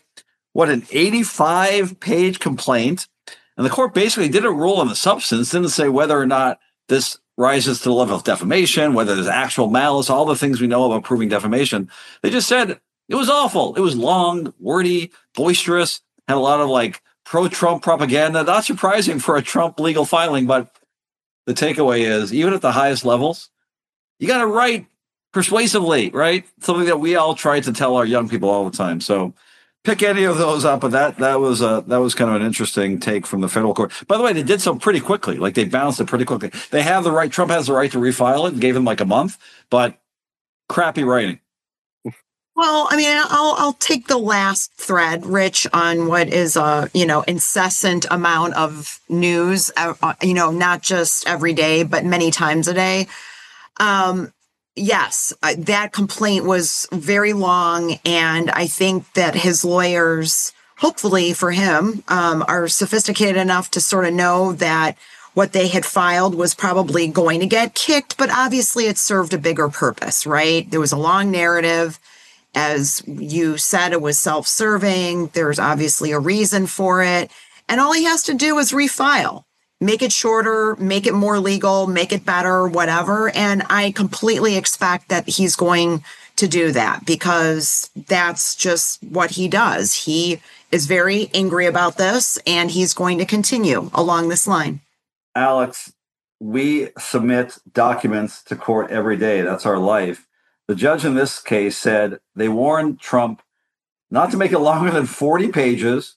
85-page complaint. And the court basically didn't rule on the substance, didn't say whether or not this rises to the level of defamation, whether there's actual malice, all the things we know about proving defamation. They just said it was awful. It was long, wordy, boisterous, had a lot of pro-Trump propaganda. Not surprising for a Trump legal filing, but the takeaway is, even at the highest levels, you got to write persuasively, right? Something that we all try to tell our young people all the time. So pick any of those up, but that was kind of an interesting take from the federal court. By the way, they did so pretty quickly. They bounced it pretty quickly. They have the right. Trump has the right to refile it. Gave him a month, but crappy writing. Well, I mean, I'll take the last thread, Rich, on what is a, incessant amount of news, not just every day, but many times a day. Yes, that complaint was very long, and I think that his lawyers, hopefully for him, are sophisticated enough to sort of know that what they had filed was probably going to get kicked, but obviously it served a bigger purpose, right? There was a long narrative. As you said, it was self-serving. There's obviously a reason for it. And all he has to do is refile, make it shorter, make it more legal, make it better, whatever. And I completely expect that he's going to do that because that's just what he does. He is very angry about this, and he's going to continue along this line. Alex, we submit documents to court every day. That's our life. The judge in this case said they warned Trump not to make it longer than 40 pages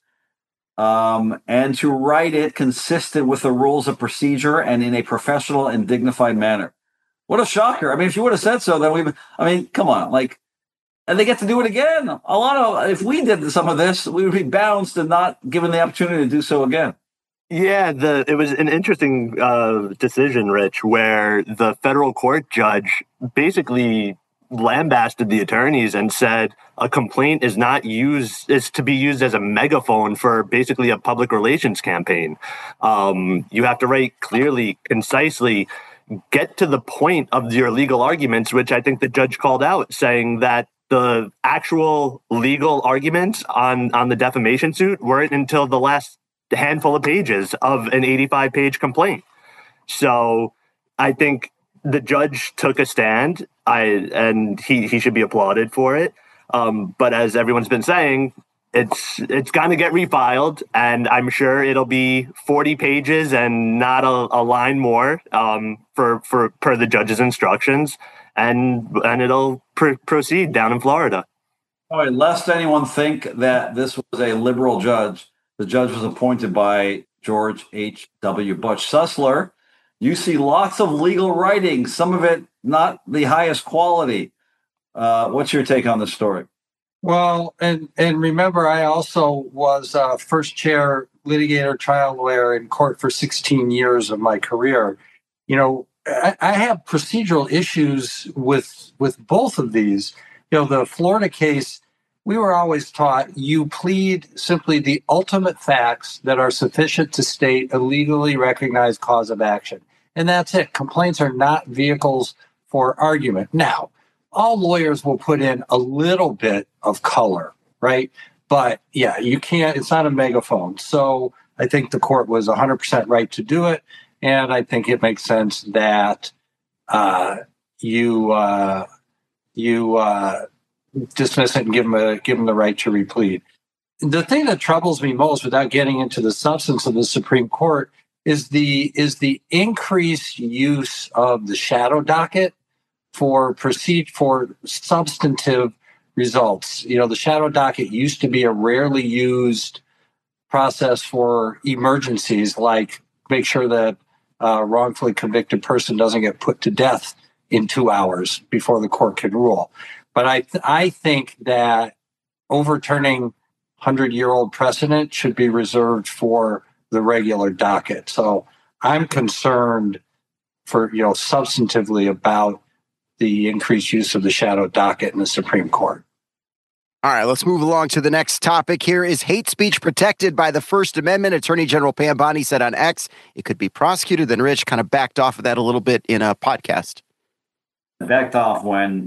and to write it consistent with the rules of procedure and in a professional and dignified manner. What a shocker. I mean, if you would have said so, then come on. And they get to do it again. If we did some of this, we would be bounced and not given the opportunity to do so again. Yeah, it was an interesting decision, Rich, where the federal court judge basically lambasted the attorneys and said a complaint is to be used as a megaphone for basically a public relations campaign. You have to write clearly, concisely, get to the point of your legal arguments, which I think the judge called out, saying that the actual legal arguments on the defamation suit weren't until the last handful of pages of an 85-page complaint. So I think the judge took a stand, and he should be applauded for it. But as everyone's been saying, it's going to get refiled, and I'm sure it'll be 40 pages and not a line more per the judge's instructions, and it'll proceed down in Florida. All right, lest anyone think that this was a liberal judge, the judge was appointed by George H.W. Bush. Sussler, you see lots of legal writing, some of it not the highest quality. What's your take on this story? Well, and remember, I also was first chair litigator trial lawyer in court for 16 years of my career. I have procedural issues with both of these. The Florida case, we were always taught you plead simply the ultimate facts that are sufficient to state a legally recognized cause of action. And that's it. Complaints are not vehicles for argument. Now, all lawyers will put in a little bit of color, right? But yeah, you can't, it's not a megaphone. So I think the court was 100% right to do it. And I think it makes sense that you dismiss it and give them the right to replead. The thing that troubles me most, without getting into the substance of the Supreme Court, is the increased use of the shadow docket for substantive results. The shadow docket used to be a rarely used process for emergencies, like make sure that a wrongfully convicted person doesn't get put to death in 2 hours before the court can rule. But I think that overturning 100-year-old precedent should be reserved for the regular docket. So I'm concerned substantively about the increased use of the shadow docket in the Supreme Court. All right, let's move along to the next topic. Here is hate speech protected by the First Amendment. Attorney General Pam Bondi said on X it could be prosecuted. Then Rich kind of backed off of that a little bit in a podcast. Backed off when,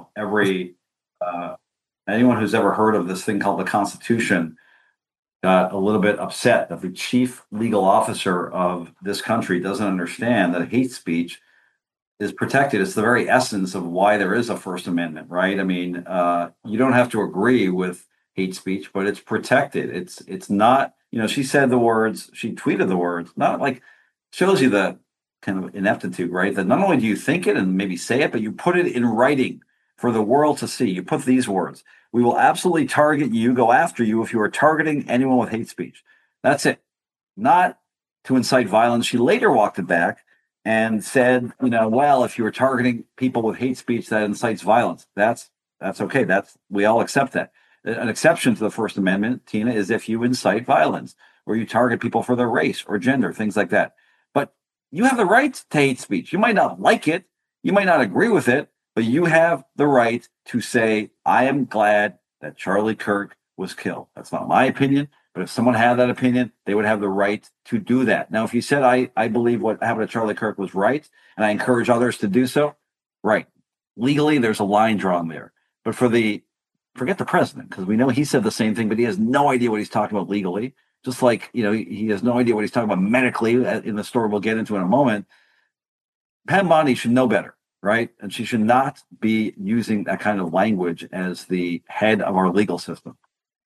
anyone who's ever heard of this thing called the Constitution got a little bit upset that the chief legal officer of this country doesn't understand that hate speech is protected. It's the very essence of why there is a First Amendment, right? I mean, you don't have to agree with hate speech, but it's protected. It's not, she said the words, she tweeted the words, not like, shows you the kind of ineptitude, right? That not only do you think it and maybe say it, but you put it in writing for the world to see. You put these words: "We will absolutely target you, go after you if you are targeting anyone with hate speech." That's it. Not to incite violence. She later walked it back and said, well, if you were targeting people with hate speech that incites violence, that's okay. We all accept that. An exception to the First Amendment, Tina, is if you incite violence or you target people for their race or gender, things like that. But you have the right to hate speech. You might not like it. You might not agree with it, but you have the right to say, I am glad that Charlie Kirk was killed. That's not my opinion, but if someone had that opinion, they would have the right to do that. Now, if you said, I believe what happened to Charlie Kirk was right, and I encourage others to do so, right. Legally, there's a line drawn there. But forget the president, because we know he said the same thing, but he has no idea what he's talking about legally. Just like, he has no idea what he's talking about medically in the story we'll get into in a moment. Pam Bondi should know better, right? And she should not be using that kind of language as the head of our legal system.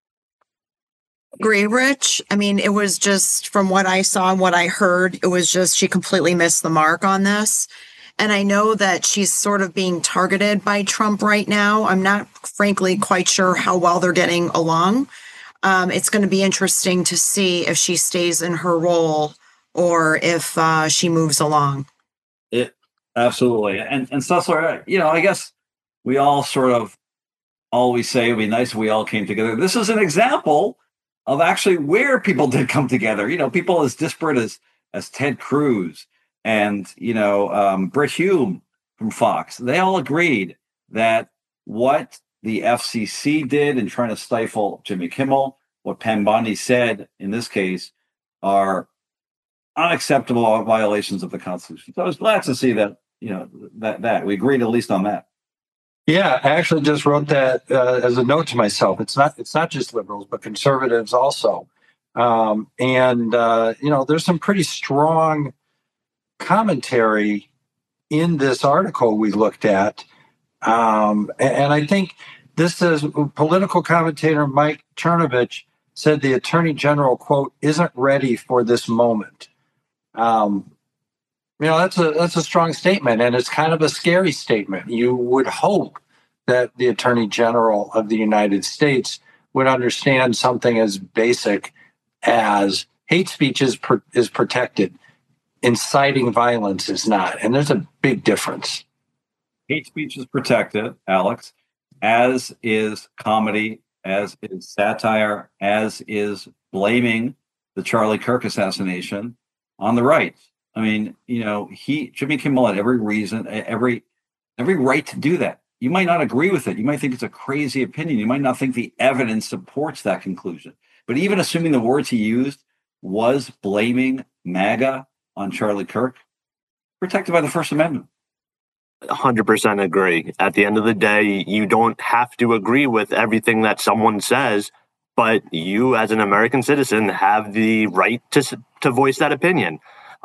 Agree, Rich. I mean, it was just, from what I saw and what I heard, it was just she completely missed the mark on this. And I know that she's sort of being targeted by Trump right now. I'm not, frankly, quite sure how well they're getting along. It's going to be interesting to see if she stays in her role or if she moves along. Absolutely. And Sussler, I guess we all sort of always say it'd be nice if we all came together. This is an example of actually where people did come together. People as disparate as Ted Cruz and, Brit Hume from Fox. They all agreed that what the FCC did in trying to stifle Jimmy Kimmel, what Pam Bondi said in this case, are unacceptable violations of the Constitution. So I was glad to see that, that we agreed at least on that. Yeah, I actually just wrote that as a note to myself. It's not just liberals, but conservatives also. There's some pretty strong commentary in this article we looked at. And I think this is political commentator Mike Chernovich said the Attorney General, quote, isn't ready for this moment. That's a strong statement, and it's kind of a scary statement. You would hope that the Attorney General of the United States would understand something as basic as hate speech is protected. Inciting violence is not, and there's a big difference. Hate speech is protected, Alex, as is comedy, as is satire, as is blaming the Charlie Kirk assassination on the right. I mean, Jimmy Kimmel had every reason, every right to do that. You might not agree with it. You might think it's a crazy opinion. You might not think the evidence supports that conclusion. But even assuming the words he used was blaming MAGA on Charlie Kirk, protected by the First Amendment. 100% agree. At the end of the day, you don't have to agree with everything that someone says, but you, as an American citizen, have the right to voice that opinion.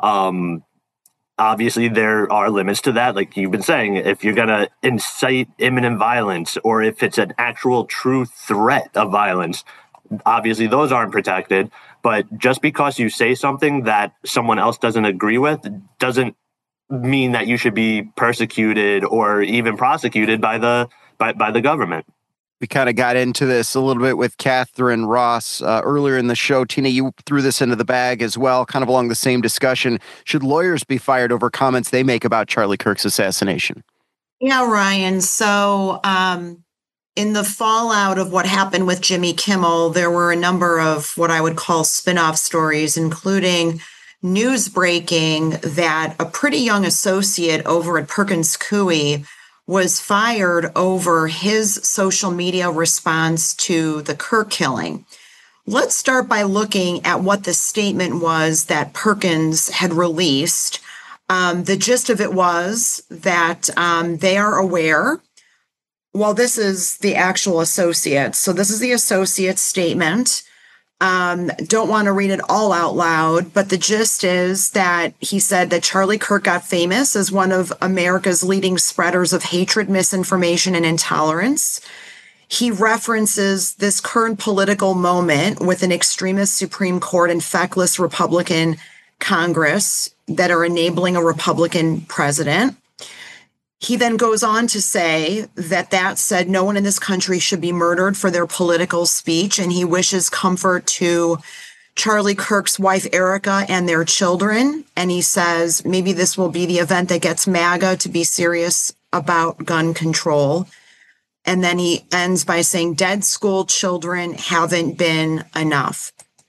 Obviously, there are limits to that. Like you've been saying, if you're going to incite imminent violence or if it's an actual true threat of violence, obviously those aren't protected. But just because you say something that someone else doesn't agree with doesn't mean that you should be persecuted or even prosecuted by the government. We kind of got into this a little bit with Catherine Ross earlier in the show. Tina, you threw this into the bag as well, kind of along the same discussion. Should lawyers be fired over comments they make about Charlie Kirk's assassination? Yeah, Ryan. So in the fallout of what happened with Jimmy Kimmel, there were a number of what I would call spin-off stories, including news breaking that a pretty young associate over at Perkins Coie was fired over his social media response to the Kirk killing. Let's start by looking at what the statement was that Perkins had released. The gist of it was that they are aware. Well, this is the actual associate. So this is the associate's statement. Don't want to read it all out loud, but the gist is that he said that Charlie Kirk got famous as one of America's leading spreaders of hatred, misinformation, and intolerance. He references this current political moment with an extremist Supreme Court and feckless Republican Congress that are enabling a Republican president. He then goes on to say that said, no one in this country should be murdered for their political speech, and he wishes comfort to Charlie Kirk's wife, Erica, and their children. And he says, maybe this will be the event that gets MAGA to be serious about gun control. And then he ends by saying, dead school children haven't been enough.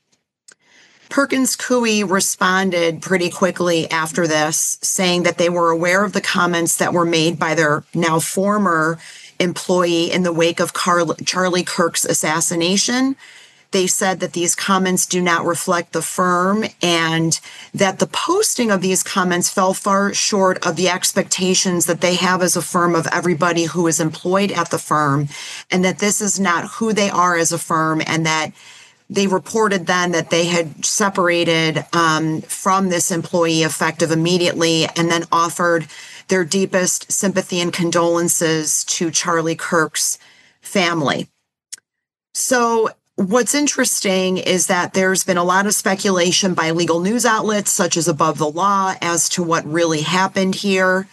Perkins Coie responded pretty quickly after this, saying that they were aware of the comments that were made by their now former employee in the wake of Charlie Kirk's assassination. They said that these comments do not reflect the firm and that the posting of these comments fell far short of the expectations that they have as a firm of everybody who is employed at the firm, and that this is not who they are as a firm, and that they reported then that they had separated from this employee effective immediately, and then offered their deepest sympathy and condolences to Charlie Kirk's family. So what's interesting is that there's been a lot of speculation by legal news outlets such as Above the Law as to what really happened here.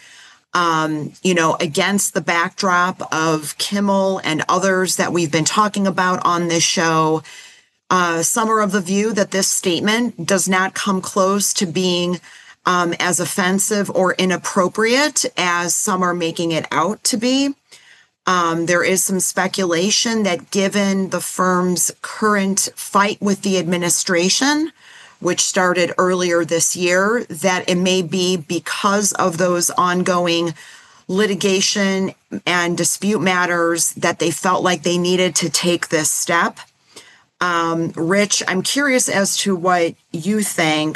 Against the backdrop of Kimmel and others that we've been talking about on this show. Some are of the view that this statement does not come close to being as offensive or inappropriate as some are making it out to be. There is some speculation that given the firm's current fight with the administration, which started earlier this year, that it may be because of those ongoing litigation and dispute matters that they felt like they needed to take this step. Rich, I'm curious as to what you think.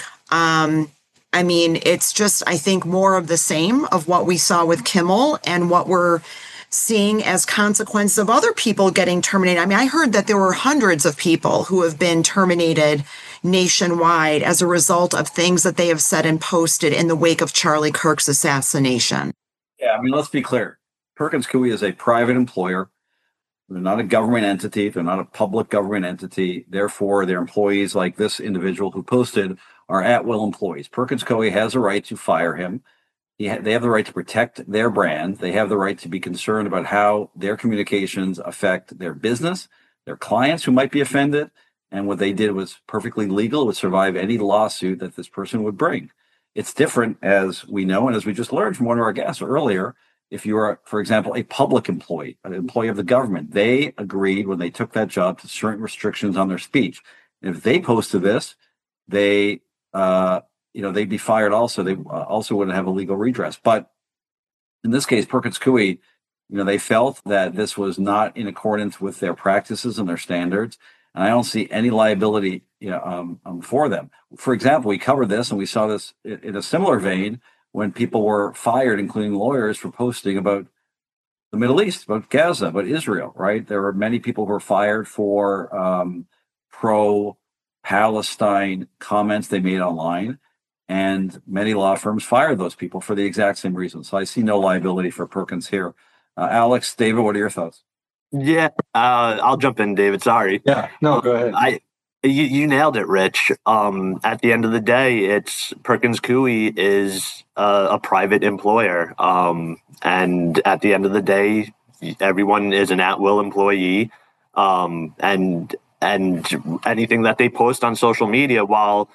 It's just, I think, more of the same of what we saw with Kimmel and what we're seeing as consequences of other people getting terminated. I heard that there were hundreds of people who have been terminated nationwide as a result of things that they have said and posted in the wake of Charlie Kirk's assassination. Yeah, let's be clear. Perkins Coie is a private employer. They're not a government entity. They're not a public government entity. Therefore, their employees, like this individual who posted, are at-will employees. Perkins Coie has a right to fire him. They have the right to protect their brand. They have the right to be concerned about how their communications affect their business, their clients who might be offended. And what they did was perfectly legal. It would survive any lawsuit that this person would bring. It's different, as we know, and as we just learned from one of our guests earlier. If you are, for example, a public employee, an employee of the government, they agreed when they took that job to certain restrictions on their speech. And if they posted this, they'd be fired also. They also wouldn't have a legal redress. But in this case, Perkins Coie, they felt that this was not in accordance with their practices and their standards. And I don't see any liability for them. For example, we covered this and we saw this in a similar vein when people were fired, including lawyers, for posting about the Middle East, about Gaza, about Israel, right? There were many people who were fired for pro-Palestine comments they made online, and many law firms fired those people for the exact same reason. So I see no liability for Perkins here. Alex, David, what are your thoughts? Yeah, I'll jump in, David. Sorry. Yeah, no, go ahead. You nailed it, Rich. At the end of the day, it's Perkins Coie is a private employer, and at the end of the day, everyone is an at-will employee, and anything that they post on social media, while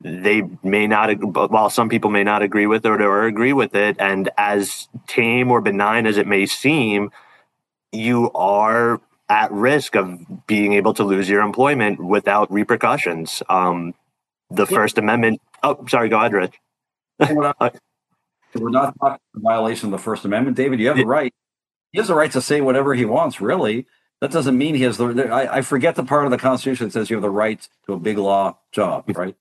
some people may not agree with it or agree with it, and as tame or benign as it may seem, you are at risk of being able to lose your employment without repercussions. The First Amendment. Oh, sorry. Go ahead, Rich. We're not talking a violation of the First Amendment, David. You have the right. He has the right to say whatever he wants. Really, that doesn't mean he has the. I forget the part of the Constitution that says you have the right to a big law job, right?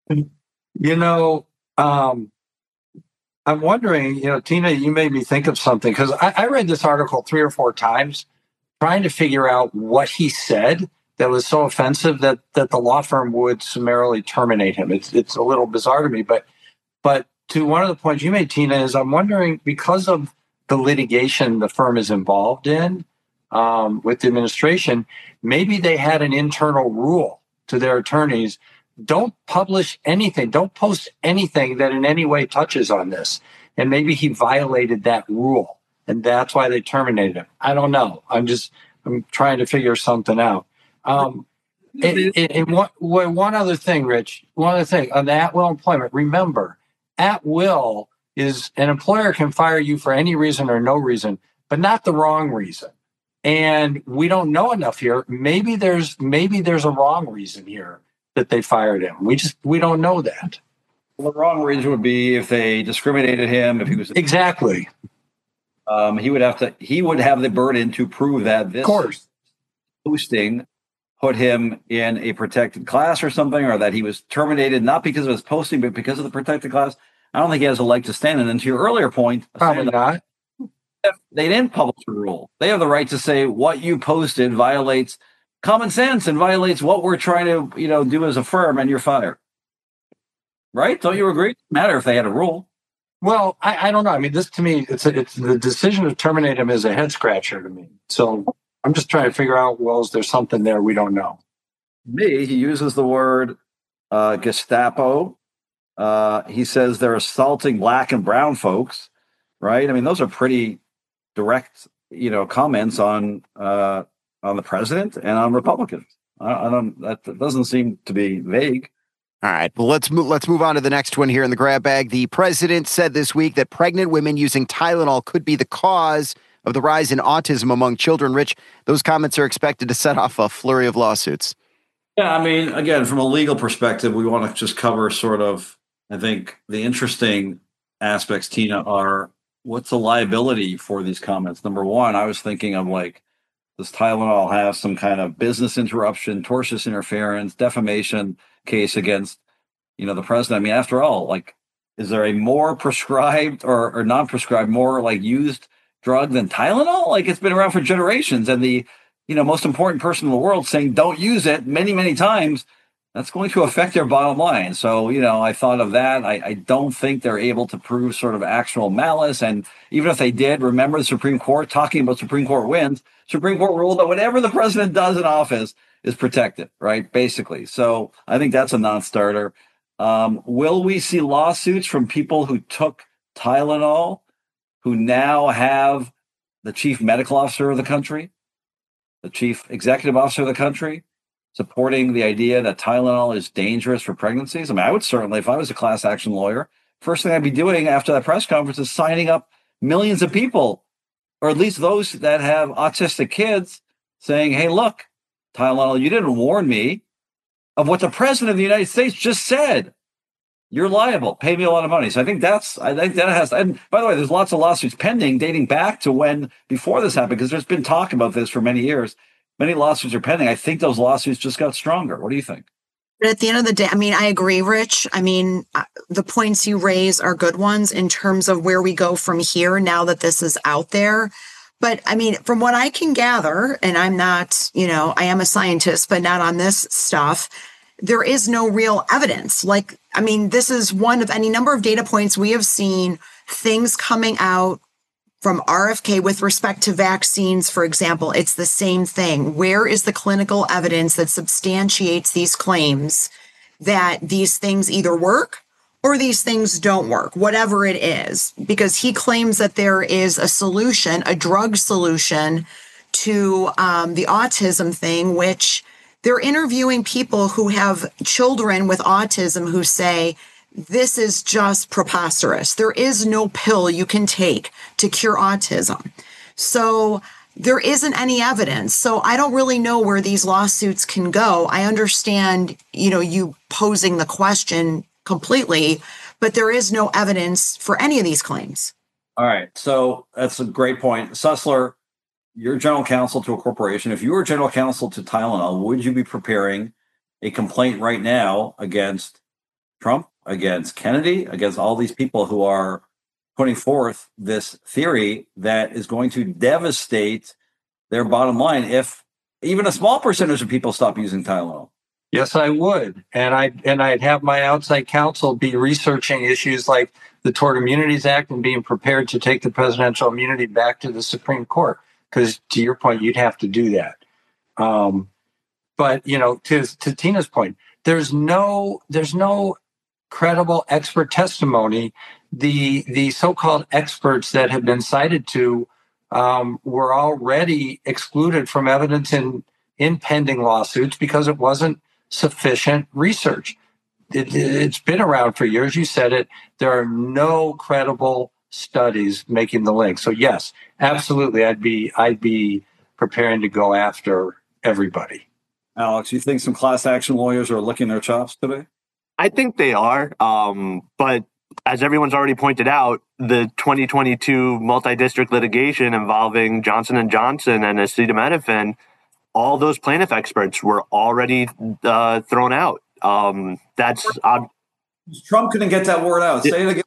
I'm wondering. Tina, you made me think of something, because I read this article 3 or 4 times, trying to figure out what he said that was so offensive that the law firm would summarily terminate him. It's a little bizarre to me, but to one of the points you made, Tina, is I'm wondering, because of the litigation the firm is involved in with the administration, maybe they had an internal rule to their attorneys: don't publish anything, don't post anything that in any way touches on this. And maybe he violated that rule, and that's why they terminated him. I don't know. I'm trying to figure something out. And one other thing, Rich, one other thing on the at-will employment. Remember, at-will is an employer can fire you for any reason or no reason, but not the wrong reason. And we don't know enough here. Maybe there's a wrong reason here that they fired him. We don't know that. Well, the wrong reason would be if they discriminated him, if he was exactly. He would have the burden to prove that this posting put him in a protected class or something, or that he was terminated not because of his posting, but because of the protected class. I don't think he has a leg to stand in. And to your earlier point, probably not. They didn't publish a rule. They have the right to say what you posted violates common sense and violates what we're trying to, do as a firm, and you're fired. Right? Don't you agree? It doesn't matter if they had a rule. Well, I don't know. I mean, this to me, it's the decision to terminate him is a head scratcher to me. So I'm just trying to figure out, is there something there we don't know? He uses the word Gestapo. He says they're assaulting black and brown folks, right? I mean, those are pretty direct, comments on the president and on Republicans. That doesn't seem to be vague. All right, well, let's move on to the next one here in the grab bag. The president said this week that pregnant women using Tylenol could be the cause of the rise in autism among children. Rich, those comments are expected to set off a flurry of lawsuits. Yeah, I mean, again, from a legal perspective, we want to just cover sort of, I think, the interesting aspects, Tina, are what's the liability for these comments? Number one, I was thinking of does Tylenol have some kind of business interruption, tortious interference, defamation case against, the president? I mean, after all, is there a more prescribed or non-prescribed, more used drug than Tylenol? It's been around for generations, and the, most important person in the world saying don't use it many, many times, that's going to affect their bottom line. So, I thought of that. I don't think they're able to prove sort of actual malice. And even if they did, remember the Supreme Court, talking about Supreme Court wins, Supreme Court ruled that whatever the president does in office is protected, right? Basically. So I think that's a non-starter. Will we see lawsuits from people who took Tylenol, who now have the chief medical officer of the country, the chief executive officer of the country, supporting the idea that Tylenol is dangerous for pregnancies? I mean, I would certainly, if I was a class action lawyer, first thing I'd be doing after that press conference is signing up millions of people, or at least those that have autistic kids, saying, hey, look, Tylenol, you didn't warn me of what the president of the United States just said. You're liable. Pay me a lot of money. So I think that has, and by the way, there's lots of lawsuits pending dating back to before this happened, because there's been talk about this for many years. Many lawsuits are pending. I think those lawsuits just got stronger. What do you think? But at the end of the day, I mean, I agree, Rich. I mean, the points you raise are good ones in terms of where we go from here now that this is out there. But I mean, from what I can gather, and I'm not, I am a scientist, but not on this stuff, there is no real evidence. Like, I mean, this is one of any number of data points we have seen things coming out from RFK with respect to vaccines, for example. It's the same thing. Where is the clinical evidence that substantiates these claims that these things either work or these things don't work, whatever it is? Because he claims that there is a solution, a drug solution to the autism thing, which they're interviewing people who have children with autism who say, this is just preposterous. There is no pill you can take to cure autism. So there isn't any evidence. So I don't really know where these lawsuits can go. I understand, you posing the question completely, but there is no evidence for any of these claims. All right. So that's a great point. Sussler, you're general counsel to a corporation. If you were general counsel to Tylenol, would you be preparing a complaint right now against Trump, against Kennedy, against all these people who are putting forth this theory that is going to devastate their bottom line if even a small percentage of people stop using Tylenol? Yes, I would. And I'd have my outside counsel be researching issues like the Tort Immunities Act and being prepared to take the presidential immunity back to the Supreme Court. Because to your point, you'd have to do that. But, to Tina's point, there's no credible expert testimony. The so-called experts that have been cited to were already excluded from evidence in pending lawsuits because it wasn't sufficient research. It's been around for years. You said it. There are no credible studies making the link. So yes, absolutely, I'd be preparing to go after everybody. Alex, you think some class action lawyers are licking their chops today? I think they are. But as everyone's already pointed out, the 2022 multi-district litigation involving Johnson & Johnson and acetaminophen, all those plaintiff experts were already thrown out. Trump couldn't get that word out. Say it again.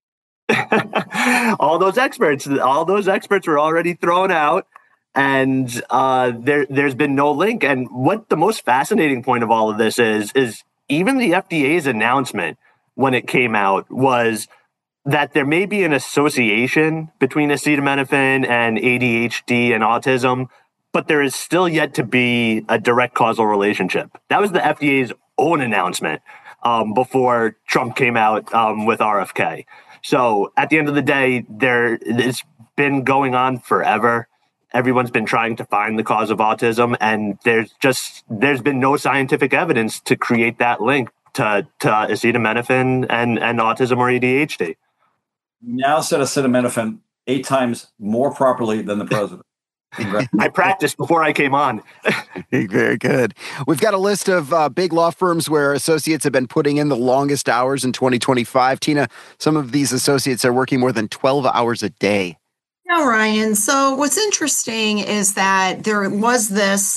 all those experts were already thrown out, and there's been no link. And what the most fascinating point of all of this is even the FDA's announcement when it came out was that there may be an association between acetaminophen and ADHD and autism, but there is still yet to be a direct causal relationship. That was the FDA's own announcement before Trump came out with RFK. So at the end of the day, it's been going on forever. Everyone's been trying to find the cause of autism, and there's been no scientific evidence to create that link to acetaminophen and autism or ADHD. You now said acetaminophen 8 times more properly than the president. I practiced before I came on. Very good. We've got a list of big law firms where associates have been putting in the longest hours in 2025. Tina, some of these associates are working more than 12 hours a day. Yeah, Ryan. So what's interesting is that there was this,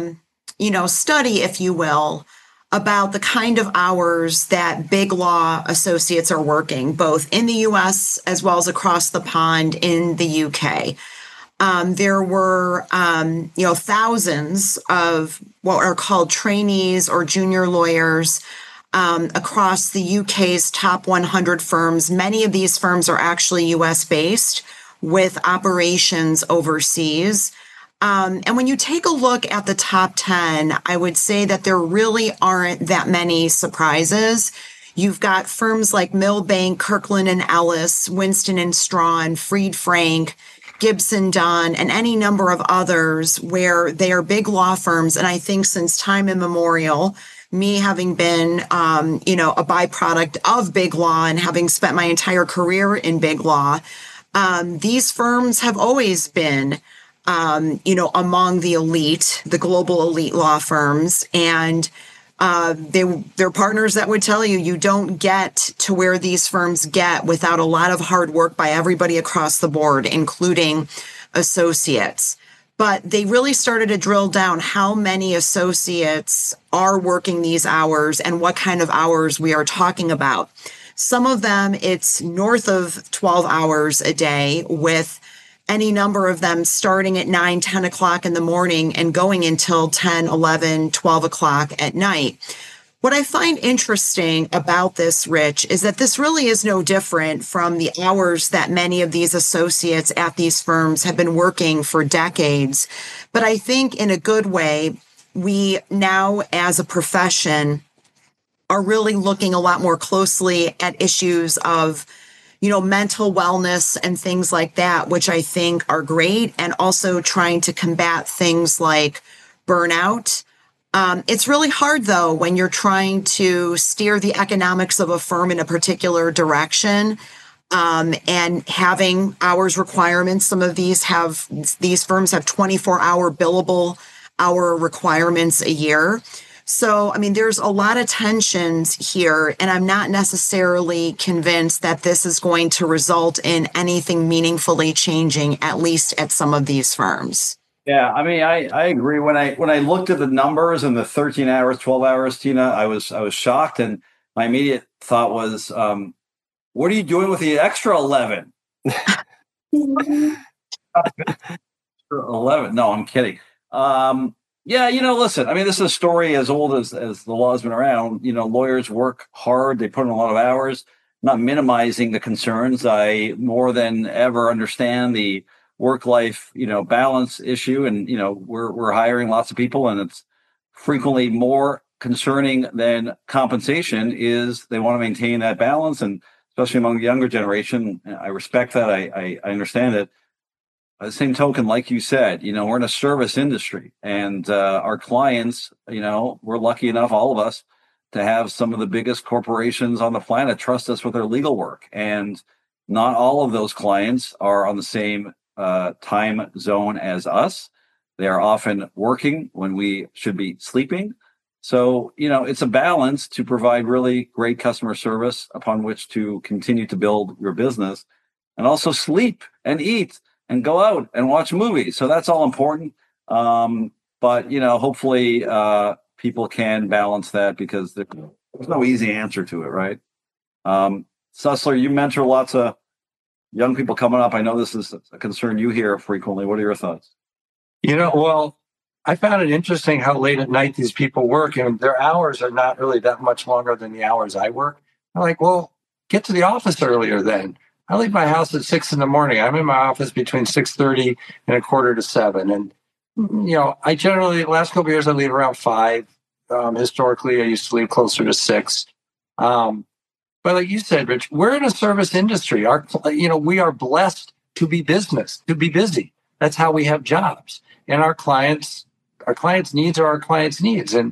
study, if you will, about the kind of hours that big law associates are working, both in the U.S. as well as across the pond in the UK. There were, thousands of what are called trainees or junior lawyers across the UK's top 100 firms. Many of these firms are actually US based with operations overseas. And when you take a look at the top 10, I would say that there really aren't that many surprises. You've got firms like Milbank, Kirkland & Ellis, Winston & Strawn, Fried Frank, Gibson Dunn, and any number of others where they are big law firms. And I think since time immemorial, me having been, a byproduct of big law and having spent my entire career in big law, these firms have always been, among the elite, the global elite law firms. And they're partners that would tell you don't get to where these firms get without a lot of hard work by everybody across the board, including associates. but they really started to drill down how many associates are working these hours and what kind of hours we are talking about. Some of them, it's north of 12 hours a day, with any number of them starting at 9, 10 o'clock in the morning and going until 10, 11, 12 o'clock at night. What I find interesting about this, Rich, is that this really is no different from the hours that many of these associates at these firms have been working for decades. But I think in a good way, we now as a profession are really looking a lot more closely at issues of, mental wellness and things like that, which I think are great, and also trying to combat things like burnout. It's really hard, though, when you're trying to steer the economics of a firm in a particular direction, and having hours requirements. Some of these firms have 24-hour billable hour requirements a year. So, there's a lot of tensions here, and I'm not necessarily convinced that this is going to result in anything meaningfully changing, at least at some of these firms. Yeah, I agree. When I looked at the numbers and the 13 hours, 12 hours, Tina, I was shocked, and my immediate thought was, what are you doing with the extra 11? 11? No, I'm kidding. Listen, this is a story as old as the law has been around. Lawyers work hard; they put in a lot of hours. Not minimizing the concerns. I more than ever understand the work-life, balance issue. And, we're hiring lots of people, and it's frequently more concerning than compensation is they want to maintain that balance. And especially among the younger generation, I respect that. I understand it. By the same token, like you said, we're in a service industry, and our clients, we're lucky enough, all of us, to have some of the biggest corporations on the planet trust us with their legal work. And not all of those clients are on the same time zone as us. They are often working when we should be sleeping. So, it's a balance to provide really great customer service upon which to continue to build your business, and also sleep and eat and go out and watch movies. So that's all important. But, hopefully people can balance that, because there's no easy answer to it, right? Sussler, you mentor lots of young people coming up. I know this is a concern you hear frequently. What are your thoughts? Well, I found it interesting how late at night these people work, and their hours are not really that much longer than the hours I work. I'm like, well, get to the office earlier then. I leave my house at 6 a.m. I'm in my office between 6:30 and 6:45. And, I generally, the last couple of years, I leave around 5. Historically, I used to leave closer to 6. But like you said, Rich, we're in a service industry. We are blessed to be busy. That's how we have jobs. And our clients' needs are our clients' needs. And,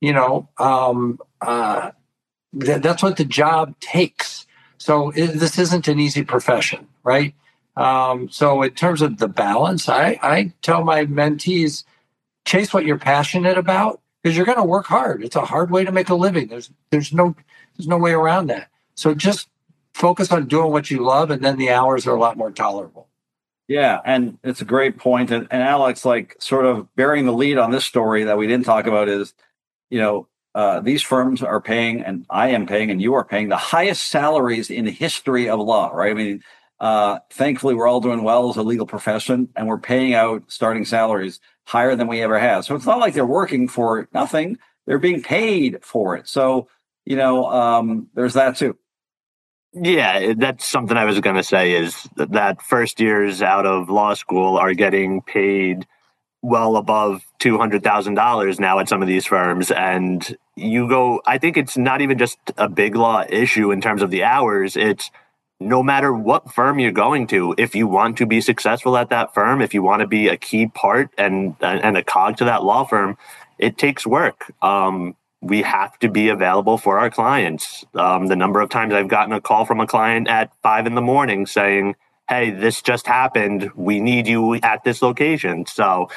that's what the job takes. So this isn't an easy profession, right? So in terms of the balance, I tell my mentees, chase what you're passionate about, because you're going to work hard. It's a hard way to make a living. There's no way around that. So just focus on doing what you love, and then the hours are a lot more tolerable. Yeah, and it's a great point. And Alex, like, sort of bearing the lead on this story that we didn't talk about is, these firms are paying, and I am paying, and you are paying the highest salaries in the history of law, right? Thankfully, we're all doing well as a legal profession, and we're paying out starting salaries higher than we ever have. So it's not like they're working for nothing. They're being paid for it. So, there's that too. Yeah, that's something I was going to say, is that first years out of law school are getting paid well above $200,000 now at some of these firms. And I think it's not even just a big law issue in terms of the hours. It's no matter what firm you're going to, if you want to be successful at that firm, if you want to be a key part and a cog to that law firm, it takes work. We have to be available for our clients. The number of times I've gotten a call from a client at 5 a.m. saying, hey, this just happened. We need you at this location. So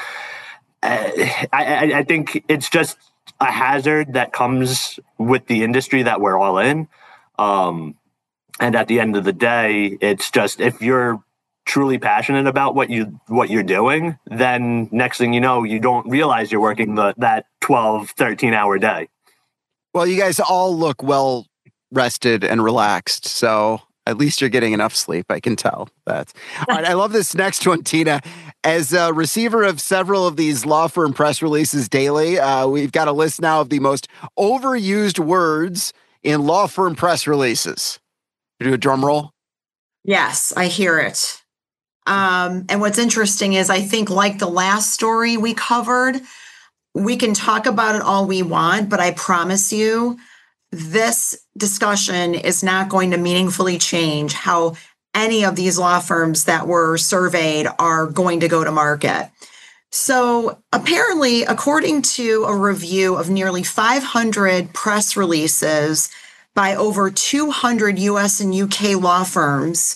I think it's just a hazard that comes with the industry that we're all in. And at the end of the day, it's just, if you're truly passionate about what you're doing, then next thing you know, you don't realize you're working that 12, 13-hour day. Well, you guys all look well rested and relaxed, so at least you're getting enough sleep. I can tell that. All right, I love this next one, Tina. As a receiver of several of these law firm press releases daily, we've got a list now of the most overused words in law firm press releases. Do a drum roll. Yes, I hear it. And what's interesting is I think like the last story we covered, we can talk about it all we want, but I promise you, this discussion is not going to meaningfully change how any of these law firms that were surveyed are going to go to market. So apparently, according to a review of nearly 500 press releases by over 200 US and UK law firms,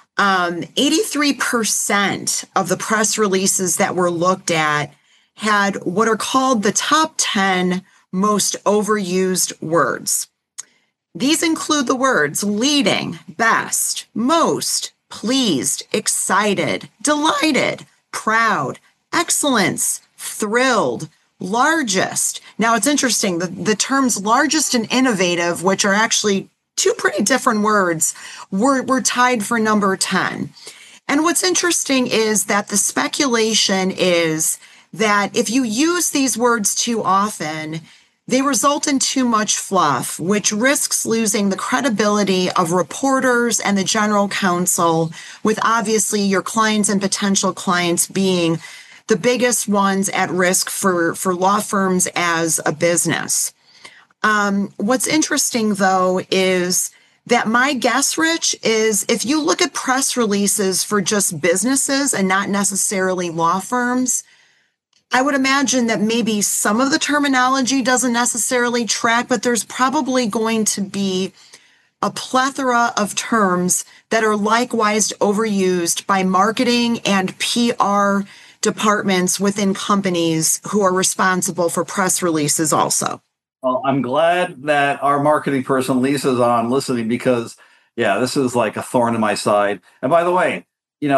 83% of the press releases that were looked at had what are called the top 10 most overused words. These include the words leading, best, most, pleased, excited, delighted, proud, excellence, thrilled, largest. Now it's interesting, the terms largest and innovative, which are actually two pretty different words, were tied for number 10. And what's interesting is that the speculation is that if you use these words too often, they result in too much fluff, which risks losing the credibility of reporters and the general counsel, with obviously your clients and potential clients being the biggest ones at risk for law firms as a business. What's interesting, though, is that my guess, Rich, is if you look at press releases for just businesses and not necessarily law firms, I would imagine that maybe some of the terminology doesn't necessarily track, but there's probably going to be a plethora of terms that are likewise overused by marketing and PR departments within companies who are responsible for press releases also. Well, I'm glad that our marketing person, Lisa's on listening because, yeah, this is like a thorn in my side. And by the way,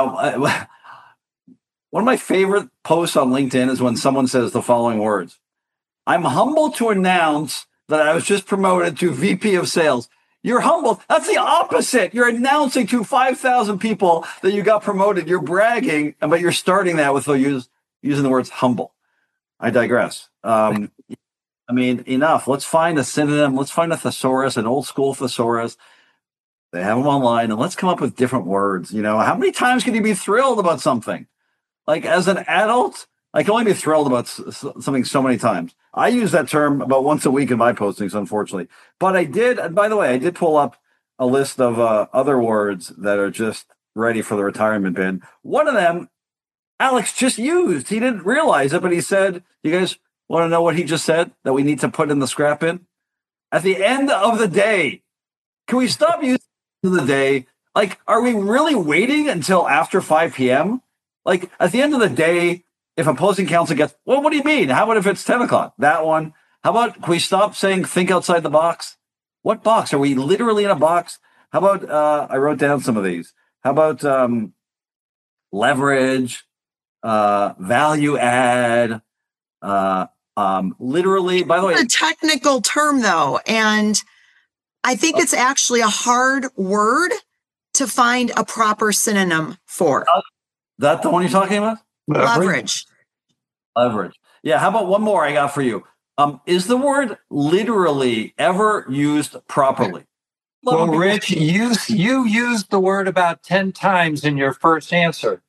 one of my favorite posts on LinkedIn is when someone says the following words. I'm humbled to announce that I was just promoted to VP of sales. You're humbled. That's the opposite. You're announcing to 5,000 people that you got promoted. You're bragging, but you're starting that with using the words humble. I digress. Enough. Let's find a synonym. Let's find a thesaurus, an old school thesaurus. They have them online, and let's come up with different words. How many times can you be thrilled about something? Like as an adult, I can only be thrilled about something so many times. I use that term about once a week in my postings, unfortunately. But I did pull up a list of other words that are just ready for the retirement bin. One of them, Alex just used. He didn't realize it, but he said, you guys want to know what he just said that we need to put in the scrap bin? At the end of the day, can we stop using the day? Like, are we really waiting until after 5 p.m.? Like, at the end of the day, if opposing counsel gets, well, what do you mean? How about if it's 10 o'clock? That one. How about, can we stop saying think outside the box? What box? Are we literally in a box? How about, I wrote down some of these. How about leverage, value add, literally, by the way. It's a technical term, though, and I think it's actually a hard word to find a proper synonym for. That the one you're talking about? Leverage. Yeah. How about one more I got for you? Is the word literally ever used properly? Well, Rich, you used the word about 10 times in your first answer.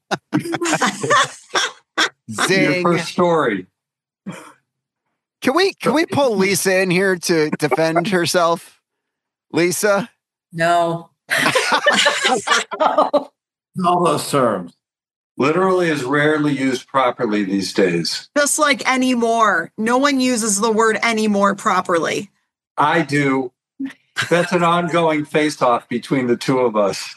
Zing. Your first story. Can we pull Lisa in here to defend herself? Lisa? No. All those terms. Literally is rarely used properly these days. Just like anymore. No one uses the word anymore properly. I do. That's an ongoing face-off between the two of us.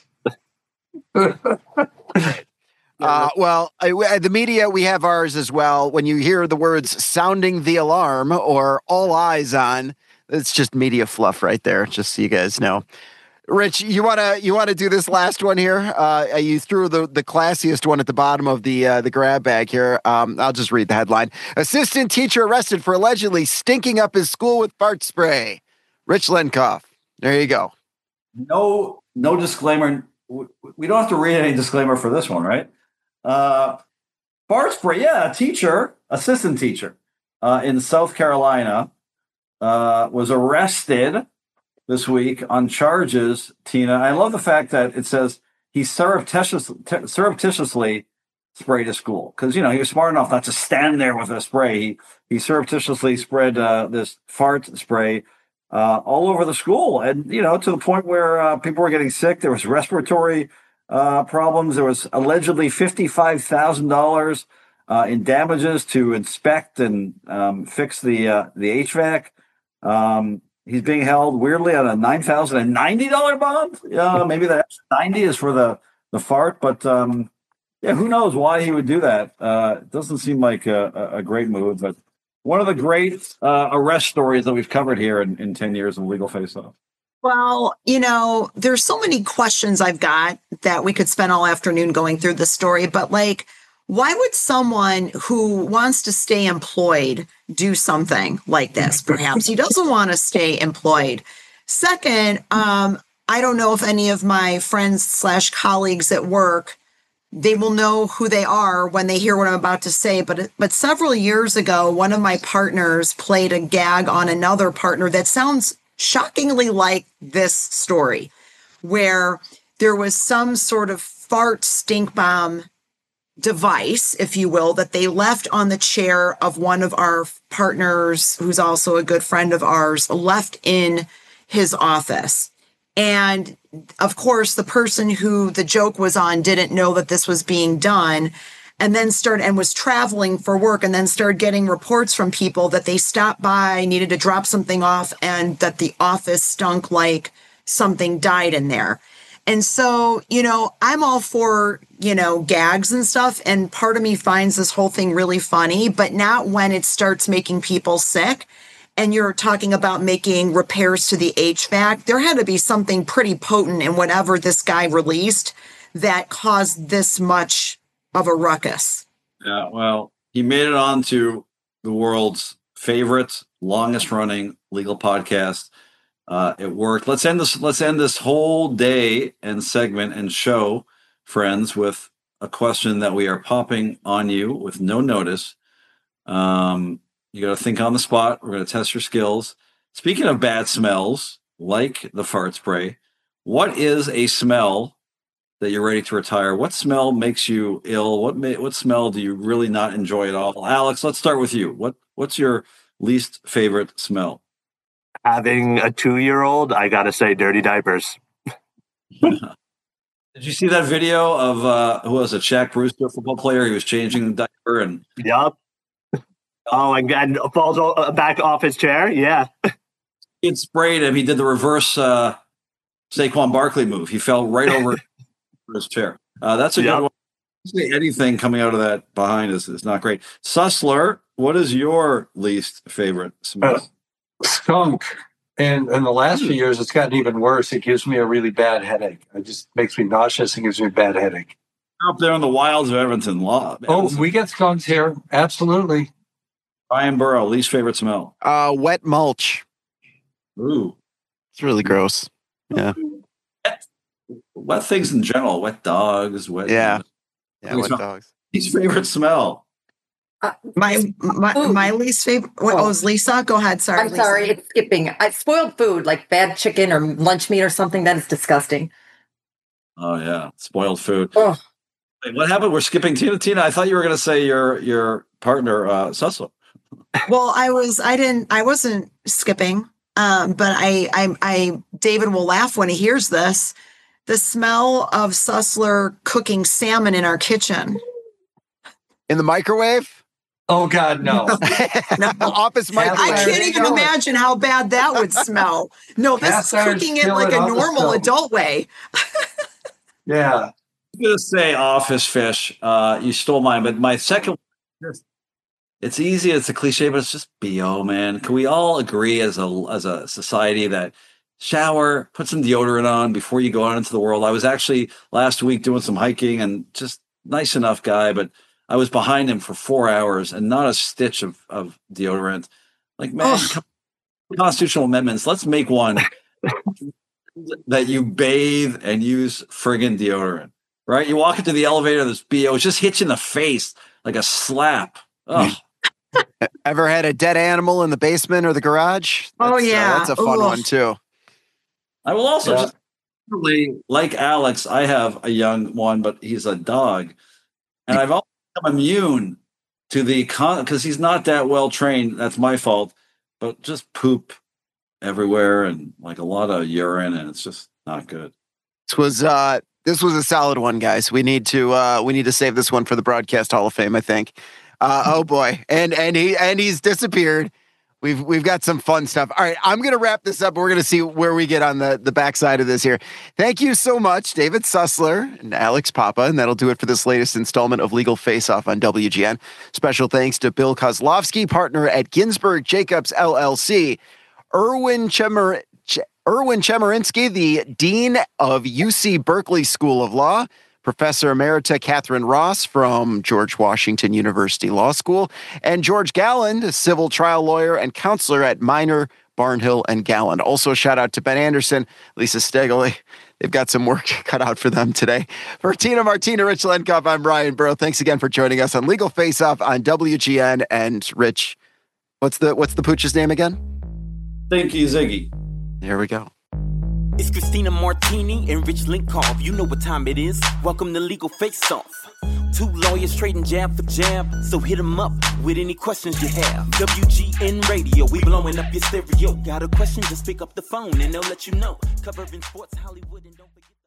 The media, we have ours as well. When you hear the words sounding the alarm or all eyes on, it's just media fluff right there, just so you guys know. Rich, you wanna do this last one here? You threw the classiest one at the bottom of the grab bag here. I'll just read the headline: Assistant teacher arrested for allegedly stinking up his school with fart spray. Rich Lenkoff. There you go. No disclaimer. We don't have to read any disclaimer for this one, right? Fart spray. Yeah, assistant teacher in South Carolina was arrested this week on charges, Tina. I love the fact that it says he surreptitiously sprayed his school because, he was smart enough not to stand there with a spray. He surreptitiously spread this fart spray all over the school, and, to the point where people were getting sick. There was respiratory problems. There was allegedly $55,000 in damages to inspect and fix the HVAC. He's being held weirdly on a $9,090 bond. Maybe the $90 is for the fart, but who knows why he would do that? It doesn't seem like a great move, but one of the great arrest stories that we've covered here in 10 years of Legal Face Off. Well, there's so many questions I've got that we could spend all afternoon going through the story, but why would someone who wants to stay employed do something like this? Perhaps he doesn't want to stay employed. Second, I don't know if any of my friends / colleagues at work, they will know who they are when they hear what I'm about to say. But several years ago, one of my partners played a gag on another partner that sounds shockingly like this story, where there was some sort of fart stink bomb device, if you will, that they left on the chair of one of our partners, who's also a good friend of ours, left in his office. And of course, the person who the joke was on didn't know that this was being done, and then was traveling for work, and then started getting reports from people that they stopped by, needed to drop something off, and that the office stunk like something died in there. And so, I'm all for, gags and stuff. And part of me finds this whole thing really funny, but not when it starts making people sick. And you're talking about making repairs to the HVAC. There had to be something pretty potent in whatever this guy released that caused this much of a ruckus. Yeah, well, he made it on to the world's favorite, longest running legal podcast. It worked. Let's end this whole day and segment and show, friends, with a question that we are popping on you with no notice. You got to think on the spot. We're going to test your skills. Speaking of bad smells, like the fart spray, what is a smell that you're ready to retire? What smell makes you ill? What smell do you really not enjoy at all? Alex, let's start with you. What's your least favorite smell? Having a 2-year-old, I got to say dirty diapers. Did you see that video of, who was it, Shaq Brewster, football player? He was changing the diaper and... Yup. Oh, and falls back off his chair? Yeah. It sprayed him. He did the reverse Saquon Barkley move. He fell right over his chair. That's a good one. Anything coming out of that behind is not great. Sussler, what is your least favorite smell? Skunk. And in the last few years, it's gotten even worse. It gives me a really bad headache. It just makes me nauseous and gives me a bad headache. Up there in the wilds of Edmonton. Oh, we get skunks here. Absolutely. Ryan Burrow, least favorite smell? Wet mulch. Ooh. It's really gross. Yeah. Wet things in general. Wet dogs. Wet dogs. Least favorite smell? My least favorite. Is Lisa? Go ahead. Sorry. I'm Lisa. sorry. It's skipping. Spoiled food, like bad chicken or lunch meat or something. That is disgusting. Oh yeah, spoiled food. Oh. Wait, what happened? We're skipping Tina. Tina, I thought you were going to say your partner, Sussler. Well, I wasn't skipping. But David will laugh when he hears this. The smell of Sussler cooking salmon in our kitchen. In the microwave? Oh God, no. No. Office microwave. I can't even imagine how bad that would smell. No, this is cooking it like a normal adult way. Yeah. I'm going to say office fish. You stole mine, but my second one, it's easy, it's a cliche, but it's just BO, man. Can we all agree as a society that shower, put some deodorant on before you go out into the world. I was actually last week doing some hiking and just nice enough guy, but I was behind him for 4 hours and not a stitch of deodorant. Like, man, constitutional amendments, let's make one that you bathe and use friggin' deodorant, right? You walk into the elevator, this BO just hits you in the face like a slap. Oh. Ever had a dead animal in the basement or the garage? That's a fun one too. I will also just like Alex, I have a young one, but he's a dog. And I've also become immune to the because he's not that well trained. That's my fault. But just poop everywhere and like a lot of urine, and it's just not good. This was a solid one, guys. We need to save this one for the Broadcast Hall of Fame, I think. Oh boy. And he's disappeared. We've got some fun stuff. All right, I'm going to wrap this up. We're going to see where we get on the backside of this here. Thank you so much, David Sussler and Alex Papa, and that'll do it for this latest installment of Legal Face Off on WGN. Special thanks to Bill Kozlowski, partner at Ginsberg Jacobs LLC, Erwin Chemerinsky, the Dean of UC Berkeley School of Law, Professor Emerita Catherine Ross from George Washington University Law School, and George Galland, a civil trial lawyer and counselor at Minor, Barnhill, and Galland. Also, shout out to Ben Anderson, Lisa Stegley. They've got some work cut out for them today. For Tina Martini, Rich Lenkov, I'm Ryan Burrow. Thanks again for joining us on Legal Face Off on WGN. And Rich, what's the pooch's name again? Thank you, Ziggy. There we go. It's Christina Martini and Rich Lenkov. You know what time it is. Welcome to Legal Face Off. Two lawyers trading jab for jab. So hit them up with any questions you have. WGN Radio, we blowing up your stereo. Got a question, just pick up the phone and they'll let you know. Covering sports, Hollywood, and don't forget.